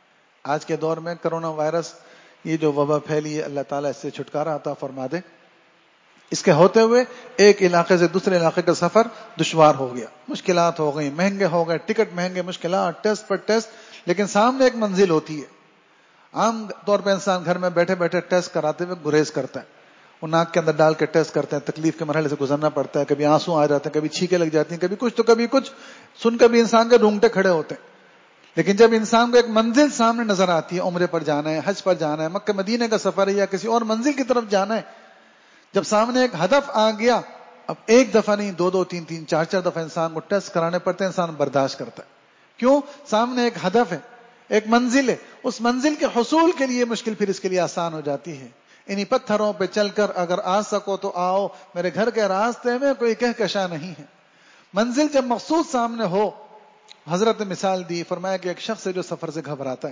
آج کے دور میں کرونا وائرس, یہ جو وبا پھیلی ہے, اللہ تعالیٰ اس سے چھٹکارا عطا فرما دے. اس کے ہوتے ہوئے ایک علاقے سے دوسرے علاقے کا سفر دشوار ہو گیا, مشکلات ہو گئی, مہنگے ہو گئے, ٹکٹ مہنگے, مشکلات, ٹیسٹ پر ٹیسٹ, لیکن سامنے ایک منزل ہوتی ہے. عام طور پہ انسان گھر میں بیٹھے بیٹھے ٹیسٹ کراتے ہوئے گریز کرتا ہے, وہ ناک کے اندر ڈال کے ٹیسٹ کرتے ہیں, تکلیف کے مرحلے سے گزرنا پڑتا ہے, کبھی آنسو آ جاتے ہیں, کبھی چھینکیں لگ جاتی ہیں, کبھی کچھ تو کبھی کچھ, سن کر بھی انسان کے رونگٹے کھڑے ہوتے ہیں. لیکن جب انسان کو ایک منزل سامنے نظر آتی ہے, عمرے پر جانا ہے, حج پر جانا ہے, مکہ مدینے کا سفر ہے, یا کسی اور منزل کی طرف جانا ہے, جب سامنے ایک ہدف آ گیا, اب ایک دفعہ نہیں, دو دو تین تین چار چار دفعہ انسان کو ٹیسٹ کرانے پڑتے ہیں, انسان برداشت کرتا ہے. کیوں؟ سامنے ایک ہدف ہے, ایک منزل ہے, اس منزل کے حصول کے لیے مشکل پھر اس کے لیے آسان ہو جاتی ہے. انہی پتھروں پہ چل کر اگر آ سکو تو آؤ, میرے گھر کے راستے میں کوئی کہکشاں نہیں ہے. منزل جب مقصود سامنے ہو, حضرت نے مثال دی, فرمایا کہ ایک شخص ہے جو سفر سے گھبراتا ہے,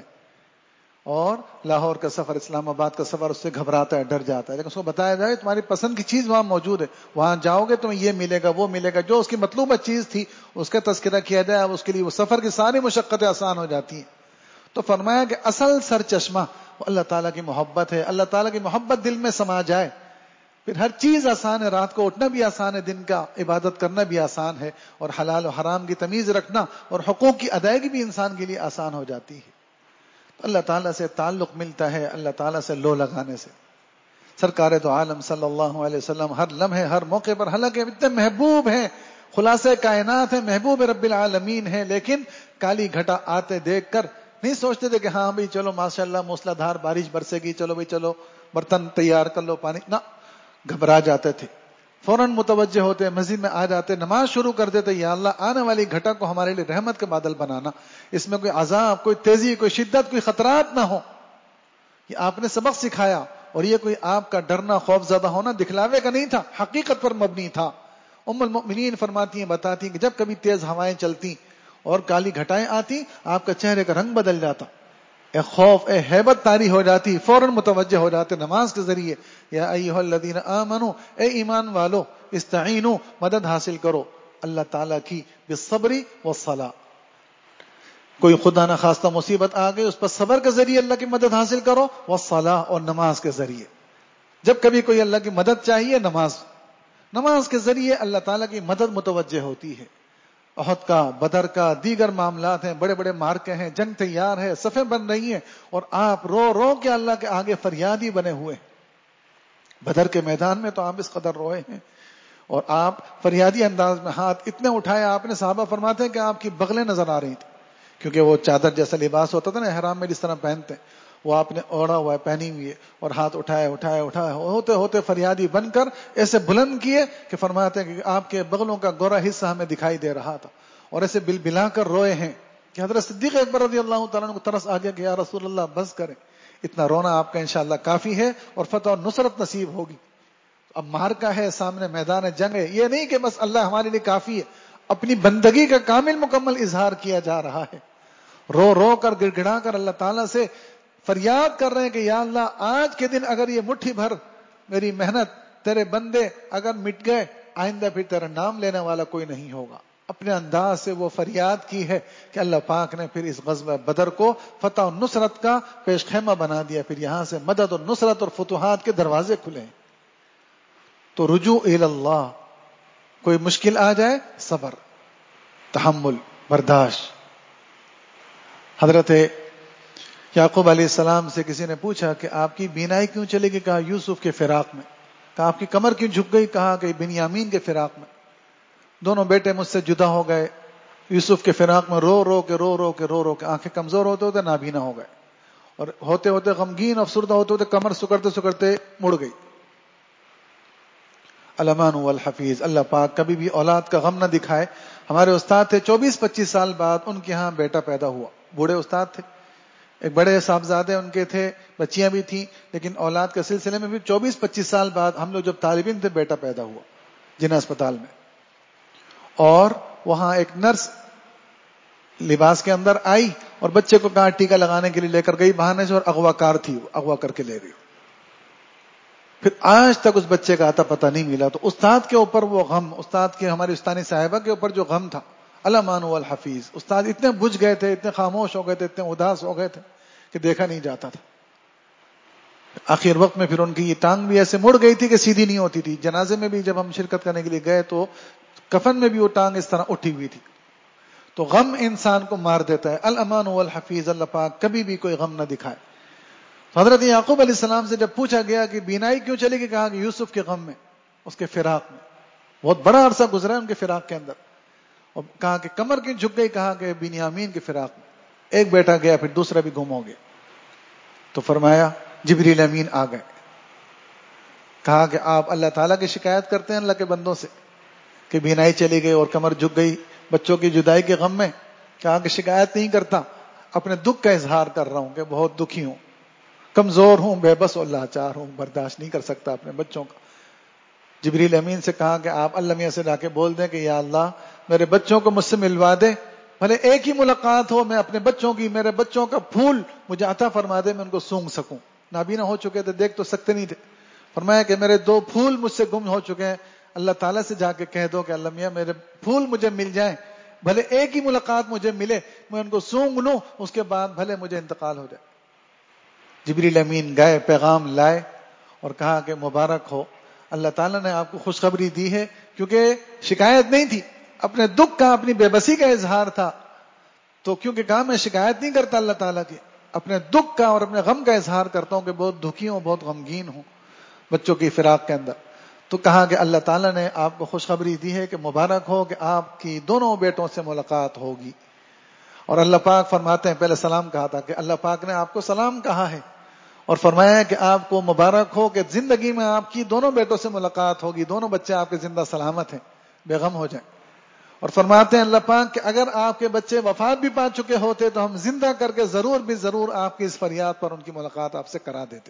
اور لاہور کا سفر, اسلام آباد کا سفر, اس سے گھبراتا ہے, ڈر جاتا ہے, لیکن اس کو بتایا جائے تمہاری پسند کی چیز وہاں موجود ہے, وہاں جاؤ گے تمہیں یہ ملے گا, وہ ملے گا, جو اس کی مطلوبہ چیز تھی اس کا تذکرہ کیا جائے, اب اس کے لیے وہ سفر کی ساری مشقتیں آسان ہو جاتی ہیں. تو فرمایا کہ اصل سر چشمہ وہ اللہ تعالیٰ کی محبت ہے. اللہ تعالیٰ کی محبت دل میں سما جائے, پھر ہر چیز آسان ہے, رات کو اٹھنا بھی آسان ہے, دن کا عبادت کرنا بھی آسان ہے, اور حلال و حرام کی تمیز رکھنا اور حقوق کی ادائیگی بھی انسان کے لیے آسان ہو جاتی ہے. اللہ تعالیٰ سے تعلق ملتا ہے, اللہ تعالیٰ سے لو لگانے سے. سرکار تو عالم صلی اللہ علیہ وسلم ہر لمحے ہر موقع پر, حالانکہ اتنے محبوب ہیں, خلاصہ کائنات ہیں, محبوب رب العالمین ہیں, لیکن کالی گھٹا آتے دیکھ کر نہیں سوچتے تھے کہ ہاں بھائی چلو ماشاءاللہ موسلا دھار بارش برسے گی, چلو بھائی چلو برتن تیار کر لو, پانی نہ, گھبرا جاتے تھے, فوراً متوجہ ہوتے, مسجد میں آ جاتے, نماز شروع کر دیتے, یا اللہ آنے والی گھٹا کو ہمارے لیے رحمت کے بادل بنانا, اس میں کوئی عذاب, کوئی تیزی, کوئی شدت, کوئی خطرات نہ ہو. یہ آپ نے سبق سکھایا, اور یہ کوئی آپ کا ڈرنا خوف زدہ ہونا دکھلاوے کا نہیں تھا, حقیقت پر مبنی تھا. ام المؤمنین فرماتی ہیں, بتاتی ہیں کہ جب کبھی تیز ہوائیں چلتی اور کالی گھٹائیں آتی, آپ کا چہرے کا رنگ بدل جاتا, اے خوف, اے ہیبت طاری ہو جاتی, فوراً متوجہ ہو جاتے نماز کے ذریعے, یا ایھا الذین آمنو, اے ایمان والو, استعینوا, مدد حاصل کرو اللہ تعالیٰ کی, بالصبر والصلاۃ. کوئی خدا نہ خواستہ مصیبت آ گئی, اس پر صبر کے ذریعے اللہ کی مدد حاصل کرو, والصلاۃ, اور نماز کے ذریعے. جب کبھی کوئی اللہ کی مدد چاہیے, نماز کے ذریعے اللہ تعالیٰ کی مدد متوجہ ہوتی ہے. احد کا, بدر کا, دیگر معاملات ہیں, بڑے بڑے مارکے ہیں, جنگ تیار ہے, صفیں بن رہی ہیں, اور آپ رو رو کے اللہ کے آگے فریادی بنے ہوئے ہیں. بدر کے میدان میں تو آپ اس قدر روئے ہیں, اور آپ فریادی انداز میں ہاتھ اتنے اٹھائے آپ نے, صحابہ فرماتے ہیں کہ آپ کی بغلیں نظر آ رہی تھی, کیونکہ وہ چادر جیسا لباس ہوتا تھا نا احرام میں جس طرح پہنتے, وہ آپ نے اوڑھا ہوا ہے, پہنی ہوئی ہے, اور ہاتھ اٹھائے ہوتے ہوتے فریادی بن کر ایسے بلند کیے کہ فرماتے ہیں کہ آپ کے بغلوں کا گورا حصہ ہمیں دکھائی دے رہا تھا, اور ایسے بل بلا کر روئے ہیں کہ حضرت صدیق اکبر رضی اللہ تعالیٰ کو ترس آ گیا کہ یا رسول اللہ بس کریں, اتنا رونا آپ کا انشاءاللہ کافی ہے, اور فتح اور نصرت نصیب ہوگی. اب مارکا ہے سامنے, میدان جنگ ہے, یہ نہیں کہ بس اللہ ہمارے لیے کافی ہے, اپنی بندگی کا کامل مکمل اظہار کیا جا رہا ہے. رو رو کر گڑ گڑا کر اللہ تعالیٰ سے فریاد کر رہے ہیں کہ یا اللہ آج کے دن اگر یہ مٹھی بھر میری محنت, تیرے بندے اگر مٹ گئے, آئندہ پھر تیرا نام لینے والا کوئی نہیں ہوگا. اپنے انداز سے وہ فریاد کی ہے کہ اللہ پاک نے پھر اس غزوہ بدر کو فتح و نصرت کا پیش خیمہ بنا دیا, پھر یہاں سے مدد اور نصرت اور فتوحات کے دروازے کھلے. تو رجوع الی اللہ, کوئی مشکل آ جائے, صبر, تحمل, برداشت. حضرت یعقوب علیہ السلام سے کسی نے پوچھا کہ آپ کی بینائی کیوں چلے گی؟ کہا یوسف کے فراق میں. کہا آپ کی کمر کیوں جھک گئی؟ کہا کہ بنیامین کے فراق میں. دونوں بیٹے مجھ سے جدا ہو گئے. یوسف کے فراق میں رو رو کے آنکھیں کمزور ہوتے ہوتے نابینا ہو گئے, اور ہوتے ہوتے غمگین افسردہ ہوتے ہوتے کمر سکڑتے مڑ گئی. الامان والحفیظ, اللہ پاک کبھی بھی اولاد کا غم نہ دکھائے. ہمارے استاد تھے, 24-25 سال بعد ان کے ہاں بیٹا پیدا ہوا. بوڑھے استاد تھے, ایک بڑے صاحبزادے ان کے تھے, بچیاں بھی تھیں, لیکن اولاد کے سلسلے میں بھی 24-25 سال بعد ہم لوگ جب طالب علم تھے بیٹا پیدا ہوا جنہ اسپتال میں. اور وہاں ایک نرس لباس کے اندر آئی اور بچے کو کہا ٹیکا لگانے کے لیے لے کر گئی بہانے سے, اور اغوا کار تھی, اغوا کر کے لے گئی. پھر آج تک اس بچے کا آتا پتہ نہیں ملا. تو استاد کے اوپر وہ غم, استاد کے, ہماری استانی صاحبہ کے اوپر جو غم تھا, الامان والحفیظ, استاد اتنے بجھ گئے تھے, اتنے خاموش ہو گئے تھے, اتنے اداس ہو گئے تھے کہ دیکھا نہیں جاتا تھا. آخر وقت میں پھر ان کی یہ ٹانگ بھی ایسے مڑ گئی تھی کہ سیدھی نہیں ہوتی تھی. جنازے میں بھی جب ہم شرکت کرنے کے لیے گئے تو کفن میں بھی وہ ٹانگ اس طرح اٹھی ہوئی تھی. تو غم انسان کو مار دیتا ہے. الامان والحفیظ, اللہ پاک کبھی بھی کوئی غم نہ دکھائے. حضرت یعقوب علیہ السلام سے جب پوچھا گیا کہ بینائی کیوں چلے گی, کہا کہ یوسف کے غم میں, اس کے فراق میں. بہت بڑا عرصہ گزرا ہے ان کے فراق کے اندر. اور کہا کہ کمر کیوں جھک گئی, کہا کہ بنیامین کے فراق میں. ایک بیٹا گیا, پھر دوسرا بھی گم ہو گیا. تو فرمایا جبریل امین آ گئے. کہا کہ آپ اللہ تعالیٰ کی شکایت کرتے ہیں اللہ کے بندوں سے کہ بینائی چلی گئی اور کمر جھک گئی بچوں کی جدائی کے غم میں. کہا کہ شکایت نہیں کرتا, اپنے دکھ کا اظہار کر رہا ہوں کہ بہت دکھی ہوں, کمزور ہوں, بے بس اور لاچار ہوں, برداشت نہیں کر سکتا اپنے بچوں کا. جبریل امین سے کہا کہ آپ اللہ میاں سے جا کے بول دیں کہ یا اللہ میرے بچوں کو مجھ سے ملوا دے, بھلے ایک ہی ملاقات ہو, میں اپنے بچوں کی, میرے بچوں کا پھول مجھے عطا فرما دے, میں ان کو سونگھ سکوں. نابینا ہو چکے تھے, دیکھ تو سکتے نہیں تھے. فرمایا کہ میرے 2 پھول مجھ سے گم ہو چکے ہیں, اللہ تعالیٰ سے جا کے کہہ دو کہ اللہ میاں میرے پھول مجھے مل جائیں, بھلے ایک ہی ملاقات مجھے ملے, میں ان کو سونگھ لوں, اس کے بعد بھلے مجھے انتقال ہو جائے. جبریل امین گئے, پیغام لائے اور کہا کہ مبارک ہو, اللہ تعالیٰ نے آپ کو خوشخبری دی ہے. کیونکہ شکایت نہیں تھی, اپنے دکھ کا, اپنی بے بسی کا اظہار تھا. تو کیونکہ کہا میں شکایت نہیں کرتا اللہ تعالیٰ کی, اپنے دکھ کا اور اپنے غم کا اظہار کرتا ہوں کہ بہت دکھی ہوں, بہت غمگین ہوں بچوں کی فراق کے اندر. تو کہا کہ اللہ تعالیٰ نے آپ کو خوشخبری دی ہے کہ مبارک ہو کہ آپ کی دونوں بیٹوں سے ملاقات ہوگی. اور اللہ پاک فرماتے ہیں, پہلے سلام کہا تھا کہ اللہ پاک نے آپ کو سلام کہا ہے, اور فرمایا کہ آپ کو مبارک ہو کہ زندگی میں آپ کی دونوں بیٹوں سے ملاقات ہوگی, دونوں بچے آپ کے زندہ سلامت ہیں, بے غم ہو جائیں. اور فرماتے ہیں اللہ پاک کہ اگر آپ کے بچے وفات بھی پا چکے ہوتے تو ہم زندہ کر کے ضرور آپ کی اس فریاد پر ان کی ملاقات آپ سے کرا دیتے.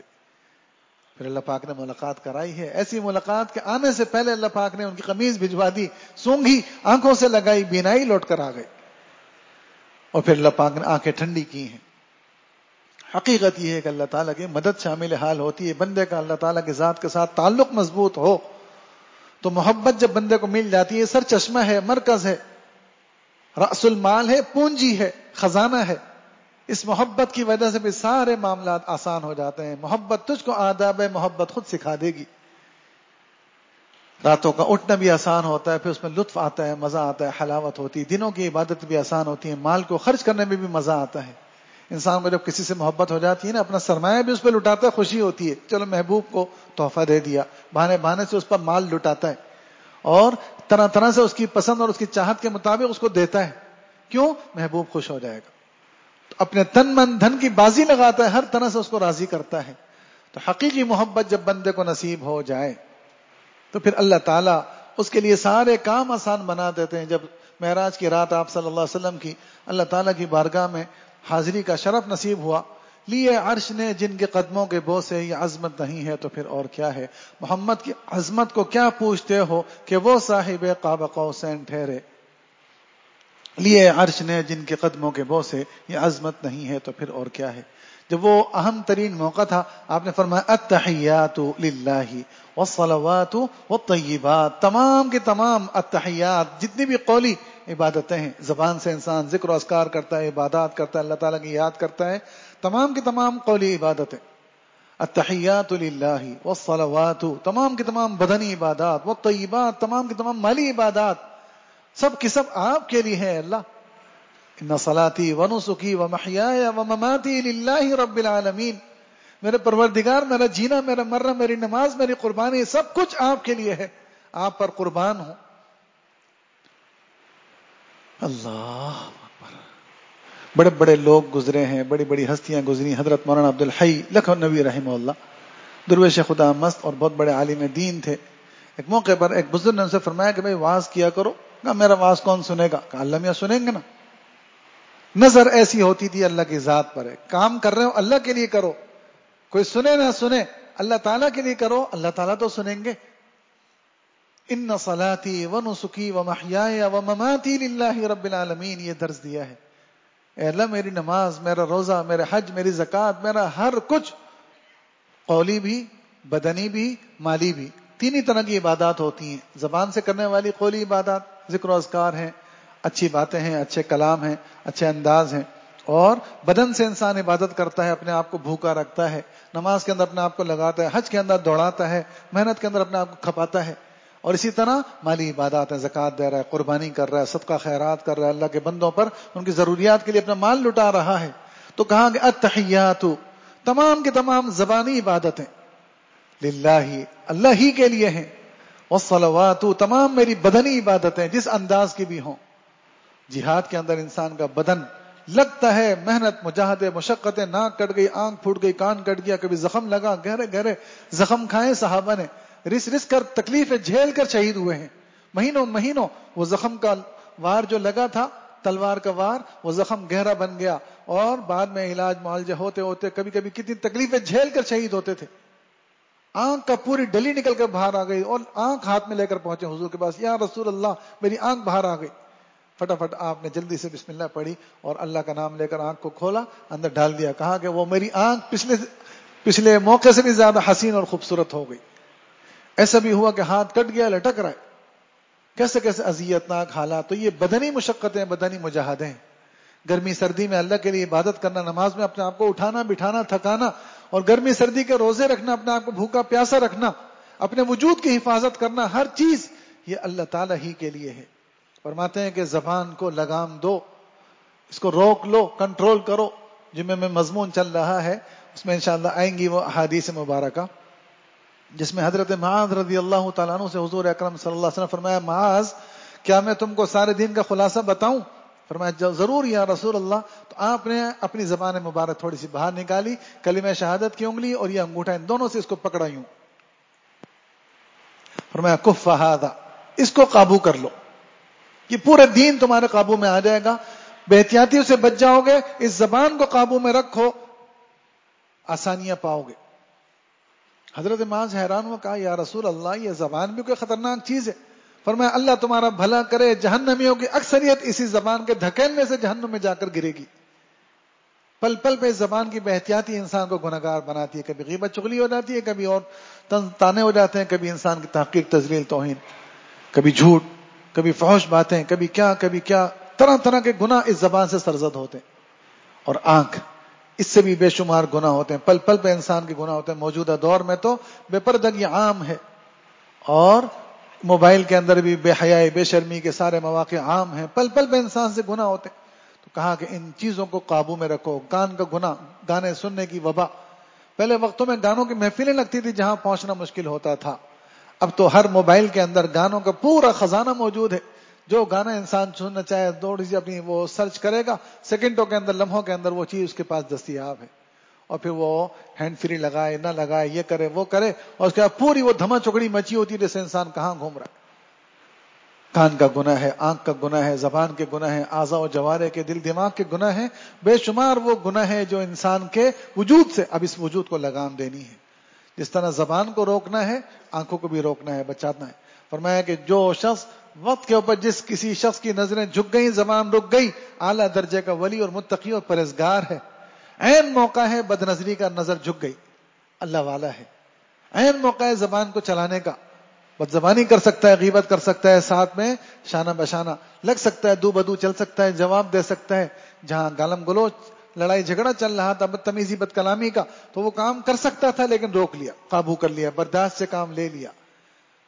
پھر اللہ پاک نے ملاقات کرائی ہے. ایسی ملاقات کے آنے سے پہلے اللہ پاک نے ان کی قمیض بھجوا دی, سونگھی, آنکھوں سے لگائی, بینائی لوٹ کر آ گئی. اور پھر اللہ پاک نے آنکھیں ٹھنڈی کی ہیں. حقیقت یہ ہے کہ اللہ تعالیٰ کی مدد شامل حال ہوتی ہے. بندے کا اللہ تعالیٰ کی ذات کے ساتھ تعلق مضبوط ہو تو محبت جب بندے کو مل جاتی ہے, سر چشمہ ہے, مرکز ہے, رأس المال ہے, پونجی ہے, خزانہ ہے. اس محبت کی وجہ سے بھی سارے معاملات آسان ہو جاتے ہیں. محبت تجھ کو آداب محبت خود سکھا دے گی. راتوں کا اٹھنا بھی آسان ہوتا ہے, پھر اس میں لطف آتا ہے, مزہ آتا ہے, حلاوت ہوتی ہے. دنوں کی عبادت بھی آسان ہوتی ہے, مال کو خرچ کرنے میں بھی مزہ آتا ہے. انسان کو جب کسی سے محبت ہو جاتی ہے نا, اپنا سرمایہ بھی اس پہ لٹاتا ہے, خوشی ہوتی ہے. چلو محبوب کو تحفہ دے دیا, بہانے سے اس پر مال لٹاتا ہے, اور طرح طرح سے اس کی پسند اور اس کی چاہت کے مطابق اس کو دیتا ہے. کیوں؟ محبوب خوش ہو جائے گا. تو اپنے تن من دھن کی بازی لگاتا ہے, ہر طرح سے اس کو راضی کرتا ہے. تو حقیقی محبت جب بندے کو نصیب ہو جائے تو پھر اللہ تعالیٰ اس کے لیے سارے کام آسان بنا دیتے ہیں. جب معراج کی رات آپ صلی اللہ علیہ وسلم کی اللہ تعالیٰ کی بارگاہ میں حاضری کا شرف نصیب ہوا, لیے عرش نے جن کے قدموں کے بو سے یہ عظمت نہیں ہے تو پھر اور کیا ہے. محمد کی عظمت کو کیا پوچھتے ہو کہ وہ صاحب قاب قوسین ٹھہرے. لیے عرش نے جن کے قدموں کے بو سے یہ عظمت نہیں ہے تو پھر اور کیا ہے. جب وہ اہم ترین موقع تھا, آپ نے فرمایا التحیات للہ والصلوات والطیبات. تمام کے تمام التحیات, جتنی بھی قولی عبادتیں ہیں, زبان سے انسان ذکر و اذکار کرتا ہے, عبادات کرتا ہے, اللہ تعالیٰ کی یاد کرتا ہے, تمام کی تمام قولی عبادتیں. التحیات للہ والصلوات, تمام کی تمام بدنی عبادات, والطیبات, تمام کی تمام مالی عبادات, سب کی سب آپ کے لیے ہے اللہ. ان صلاتی و نسکی و محیای و مماتی للہ رب العالمین. میرے پروردگار، میرا جینا، میرا مرنا، میری نماز، میری قربانی، سب کچھ آپ کے لیے ہے، آپ پر قربان ہوں. اللہ اکبر. بڑے بڑے لوگ گزرے ہیں، بڑی بڑی ہستیاں گزری. حضرت مولانا عبدالحی لکھنوی رحمہ اللہ درویش خدا مست اور بہت بڑے عالم دین تھے. ایک موقع پر ایک بزرگ نے ان سے فرمایا کہ بھائی واز کیا کرو. کہا میرا واز کون سنے گا؟ کہا اللہ میاں سنیں گے نا. نظر ایسی ہوتی تھی اللہ کی ذات پر ہے. کام کر رہے ہو اللہ کے لیے کرو، کوئی سنے نہ سنے، اللہ تعالیٰ کے لیے کرو، اللہ تعالیٰ تو سنیں گے. ان صلاتی و نسکی و محیای و مماتی للہ رب العالمین، یہ درس دیا ہے. اے اللہ میری نماز، میرا روزہ، میرے حج، میری زکوٰۃ، میرا ہر کچھ، قولی بھی، بدنی بھی، مالی بھی. تین ہی طرح کی عبادات ہوتی ہیں. زبان سے کرنے والی قولی عبادات، ذکر و اذکار ہیں، اچھی باتیں ہیں، اچھے کلام ہیں، اچھے انداز ہیں. اور بدن سے انسان عبادت کرتا ہے، اپنے آپ کو بھوکا رکھتا ہے، نماز کے اندر اپنے آپ کو لگاتا ہے، حج کے اندر دوڑاتا ہے، محنت کے اندر اپنے آپ کو کھپاتا ہے. اور اسی طرح مالی عبادات ہے، زکوٰۃ دے رہا ہے، قربانی کر رہا ہے، صدقہ خیرات کر رہا ہے، اللہ کے بندوں پر ان کی ضروریات کے لیے اپنا مال لٹا رہا ہے. تو کہا کہ التحیات، تمام کے تمام زبانی عبادتیں للہ، اللہ ہی کے لیے ہیں. والصلوات، تمام میری بدنی عبادتیں جس انداز کی بھی ہوں. جہاد کے اندر انسان کا بدن لگتا ہے، محنت، مجاہدے، مشقتیں، ناک کٹ گئی، آنکھ پھوٹ گئی، کان کٹ گیا، کبھی زخم لگا، گہرے گہرے زخم کھائے صحابہ نے، رس رس کر تکلیفیں جھیل کر شہید ہوئے ہیں. مہینوں مہینوں وہ زخم کا وار جو لگا تھا، تلوار کا وار، وہ زخم گہرا بن گیا، اور بعد میں علاج معالجہ ہوتے ہوتے کبھی کبھی کتنی تکلیفیں جھیل کر شہید ہوتے تھے. آنکھ کا پوری ڈلی نکل کر باہر آ گئی، اور آنکھ ہاتھ میں لے کر پہنچے حضور کے پاس، یا رسول اللہ میری آنکھ باہر آ گئی. فٹافٹ آپ نے جلدی سے بسم اللہ پڑھی اور اللہ کا نام لے کر آنکھ کو کھولا، اندر ڈال دیا. کہا کہ وہ میری آنکھ پچھلے موقع سے بھی زیادہ حسین اور خوبصورت ہو گئی. ایسا بھی ہوا کہ ہاتھ کٹ گیا، لٹک رہا ہے. کیسے کیسے اذیتناک حالات. تو یہ بدنی مشقتیں، بدنی مجاہدیں. گرمی سردی میں اللہ کے لیے عبادت کرنا، نماز میں اپنے آپ کو اٹھانا بٹھانا تھکانا، اور گرمی سردی کے روزے رکھنا، اپنے آپ کو بھوکا پیاسا رکھنا، اپنے وجود کی حفاظت کرنا، ہر چیز یہ اللہ تعالیٰ ہی کے لیے ہے. فرماتے ہیں کہ زبان کو لگام دو، اس کو روک لو، کنٹرول کرو. جن میں مضمون چل رہا ہے اس میں انشاءاللہ آئیں گی وہ احادیث مبارکہ، جس میں حضرت معاذ رضی اللہ تعالیٰ عنہ سے حضور اکرم صلی اللہ علیہ وسلم فرمایا، معاذ کیا میں تم کو سارے دین کا خلاصہ بتاؤں؟ فرمایا ضرور یا رسول اللہ. تو آپ نے اپنی زبان مبارک تھوڑی سی باہر نکالی، کلمہ شہادت کی انگلی اور یہ انگوٹھا، ان دونوں سے اس کو پکڑا یوں. فرمایا کف ھذا، اس کو قابو کر لو، یہ پورے دین تمہارے قابو میں آ جائے گا. بے احتیاطیوں سے بچ جاؤ گے، اس زبان کو قابو میں رکھو، آسانیاں پاؤ گے. حضرت معاذ حیران ہوا، کہا یا رسول اللہ یہ زبان بھی کوئی خطرناک چیز ہے؟ فرمایا اللہ تمہارا بھلا کرے، جہنمیوں کی اکثریت اسی زبان کے دھکیلنے سے جہنم میں جا کر گرے گی. پل پل پہ اس زبان کی بے احتیاطی انسان کو گنہگار بناتی ہے. کبھی غیبت چغلی ہو جاتی ہے، کبھی اور تانے ہو جاتے ہیں، کبھی انسان کی تحقیر تذلیل توہین، کبھی جھوٹ، کبھی فحش باتیں، کبھی کیا، طرح طرح کے گناہ اس زبان سے سرزد ہوتے ہیں. اور آنکھ، اس سے بھی بے شمار گناہ ہوتے ہیں، پل پل پہ انسان کے گناہ ہوتے ہیں. موجودہ دور میں تو بے پردگی عام ہے، اور موبائل کے اندر بھی بے حیائی، بے شرمی کے سارے مواقع عام ہیں. پل پل پہ انسان سے گناہ ہوتے ہیں. تو کہا کہ ان چیزوں کو قابو میں رکھو. کان کا گناہ، گانے سننے کی وبا. پہلے وقتوں میں گانوں کی محفلیں لگتی تھی جہاں پہنچنا مشکل ہوتا تھا. اب تو ہر موبائل کے اندر گانوں کا پورا خزانہ موجود ہے. جو گانا انسان سننا چاہے تھوڑی سی اپنی وہ سرچ کرے گا، سیکنڈوں کے اندر، لمحوں کے اندر وہ چیز اس کے پاس دستیاب ہے. اور پھر وہ ہینڈ فری لگائے نہ لگائے، یہ کرے وہ کرے، اور اس کے بعد پوری وہ دھما چکڑی مچی ہوتی ہے جیسے انسان کہاں گھوم رہا ہے. کان کا گناہ ہے، آنکھ کا گناہ ہے، زبان کے گناہ ہیں، اعضاء و جوارح کے، دل دماغ کے گناہ ہیں. بے شمار وہ گناہ ہے جو انسان کے وجود سے اب اس وجود کو لگام دینی ہے. جس طرح زبان کو روکنا ہے، آنکھوں کو بھی روکنا ہے، بچانا ہے. فرمایا کہ جو شخص وقت کے اوپر جس کسی شخص کی نظریں جھک گئی، زبان رک گئی، اعلیٰ درجے کا ولی اور متقی اور پرہیزگار ہے. عین موقع ہے بد نظری کا، نظر جھک گئی، اللہ والا ہے. عین موقع ہے زبان کو چلانے کا، بد زبانی کر سکتا ہے، غیبت کر سکتا ہے، ساتھ میں شانہ بشانہ لگ سکتا ہے، دو بدو چل سکتا ہے، جواب دے سکتا ہے. جہاں گالم گلوچ، لڑائی جھگڑا چل رہا تھا بدتمیزی بد کلامی کا، تو وہ کام کر سکتا تھا لیکن روک لیا، قابو کر لیا، برداشت سے کام لے لیا.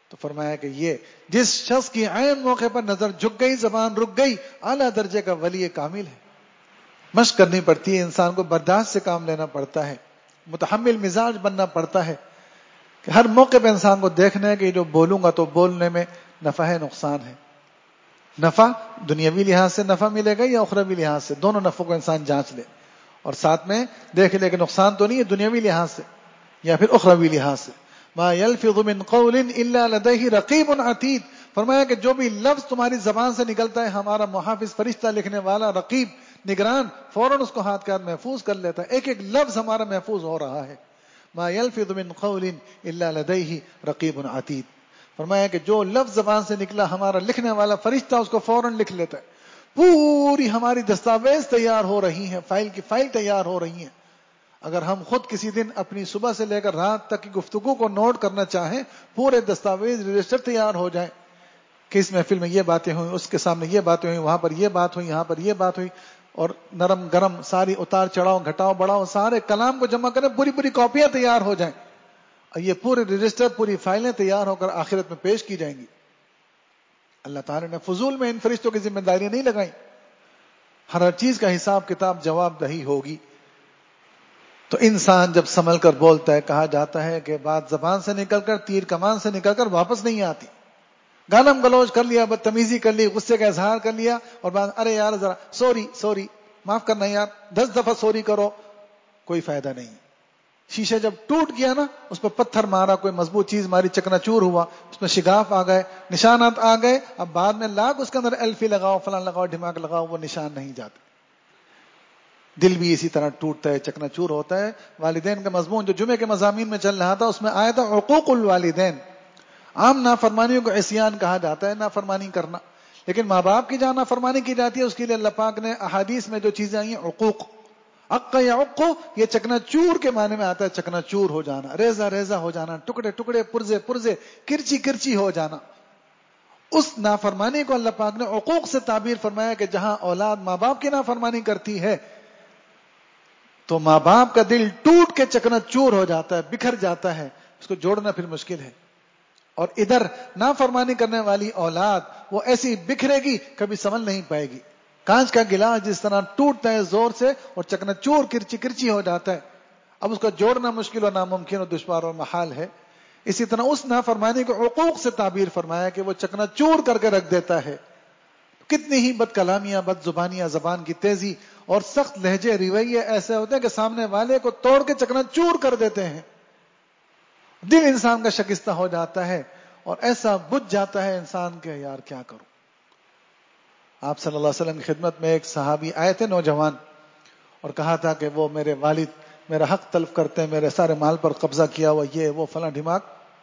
تو فرمایا کہ یہ جس شخص کی عین موقع پر نظر جھک گئی، زبان رک گئی، اعلیٰ درجے کا ولی کامل ہے. مشق کرنی پڑتی ہے، انسان کو برداشت سے کام لینا پڑتا ہے، متحمل مزاج بننا پڑتا ہے کہ ہر موقع پہ انسان کو دیکھنا ہے کہ جو بولوں گا تو بولنے میں نفع ہے نقصان ہے. نفع دنیاوی لحاظ سے نفع ملے گا یا اخروی لحاظ سے، دونوں نفعوں کو انسان جانچ لے اور ساتھ میں دیکھ لے کہ نقصان تو نہیں ہے دنیاوی لحاظ سے یا پھر اخروی لحاظ سے. ما يلفظ من قول الا لديه رقیب عتید. فرمایا کہ جو بھی لفظ تمہاری زبان سے نکلتا ہے ہمارا محافظ فرشتہ لکھنے والا رقیب نگران فوراً اس کو ہاتھ کے ہاتھ محفوظ کر لیتا ہے. ایک ایک لفظ ہمارا محفوظ ہو رہا ہے. ما يلفظ من قول الا لديه رقیب عتید. فرمایا کہ جو لفظ زبان سے نکلا ہمارا لکھنے والا فرشتہ اس کو فوراً لکھ لیتا ہے. پوری ہماری دستاویز تیار ہو رہی ہیں، فائل کی فائل تیار ہو رہی ہیں. اگر ہم خود کسی دن اپنی صبح سے لے کر رات تک کی گفتگو کو نوٹ کرنا چاہیں، پورے دستاویز رجسٹر تیار ہو جائیں کہ اس محفل میں یہ باتیں ہوئی، اس کے سامنے یہ باتیں ہوئی، وہاں پر یہ بات ہوئی، یہاں پر یہ بات ہوئی، اور نرم گرم ساری اتار چڑھاؤ گھٹاؤ بڑھاؤ سارے کلام کو جمع کریں، پوری پوری کاپیاں تیار ہو جائیں اور یہ پورے رجسٹر پوری فائلیں تیار ہو کر آخرت میں پیش کی جائیں گی. اللہ تعالی نے فضول میں ان فرشتوں کی ذمہ داری نہیں لگائی. ہر چیز کا حساب کتاب جواب دہی ہوگی. تو انسان جب سنبھل کر بولتا ہے، کہا جاتا ہے کہ بات زبان سے نکل کر تیر کمان سے نکل کر واپس نہیں آتی. گالم گلوچ کر لیا، بدتمیزی کر لی، غصے کا اظہار کر لیا اور بات ارے یار ذرا سوری معاف کرنا یار 10 دفعہ سوری کرو، کوئی فائدہ نہیں. شیشہ جب ٹوٹ گیا نا، اس پر پتھر مارا، کوئی مضبوط چیز ماری، چکنا چور ہوا، اس میں شگاف آ گئے، نشانات آ گئے، اب بعد میں لاکھ اس کے اندر ایلفی لگاؤ، فلاں لگاؤ، دماغ لگاؤ، وہ نشان نہیں جاتے. دل بھی اسی طرح ٹوٹتا ہے، چکنا چور ہوتا ہے. والدین کا مضمون جو جمعے کے مضامین میں چل رہا تھا اس میں آیا تھا حقوق الوالدین. عام نافرمانیوں کو عصیان کہا جاتا ہے، نافرمانی کرنا، لیکن ماں باپ کی جہاں نافرمانی کی جاتی ہے اس کے لیے اللہ پاک نے احادیث میں جو چیزیں آئی ہیں عقوق، عق یا عق یہ چکنا چور کے معنی میں آتا ہے. چکنا چور ہو جانا، ریزہ ریزہ ہو جانا، ٹکڑے ٹکڑے، پرزے پرزے، کرچی کرچی ہو جانا. اس نافرمانی کو اللہ پاک نے عقوق سے تعبیر فرمایا کہ جہاں اولاد ماں باپ کی نافرمانی کرتی ہے تو ماں باپ کا دل ٹوٹ کے چکنا چور ہو جاتا ہے، بکھر جاتا ہے، اس کو جوڑنا پھر مشکل ہے. اور ادھر نافرمانی کرنے والی اولاد وہ ایسی بکھرے گی کبھی سنبھل نہیں پائے گی. کانچ کا گلاس جس طرح ٹوٹتا ہے زور سے اور چکنا چور کرچی کرچی ہو جاتا ہے، اب اس کو جوڑنا مشکل اور ناممکن اور دشوار اور محال ہے. اسی طرح اس نافرمانی کو عقوق سے تعبیر فرمایا کہ وہ چکنا چور کر کے رکھ دیتا ہے. کتنی ہی بد کلامیاں، بد زبانیاں، زبان کی تیزی اور سخت لہجے رویے ایسے ہوتے ہیں کہ سامنے والے کو توڑ کے چکنا چور کر دیتے ہیں. دل انسان کا شکستہ ہو جاتا ہے اور ایسا بجھ جاتا ہے انسان کہ یار کیا کروں. آپ صلی اللہ علیہ وسلم کی خدمت میں ایک صحابی آئے تھے نوجوان اور کہا تھا کہ وہ میرے والد میرا حق تلف کرتے ہیں، میرے سارے مال پر قبضہ کیا ہوا، یہ وہ فلاں ڈھماک،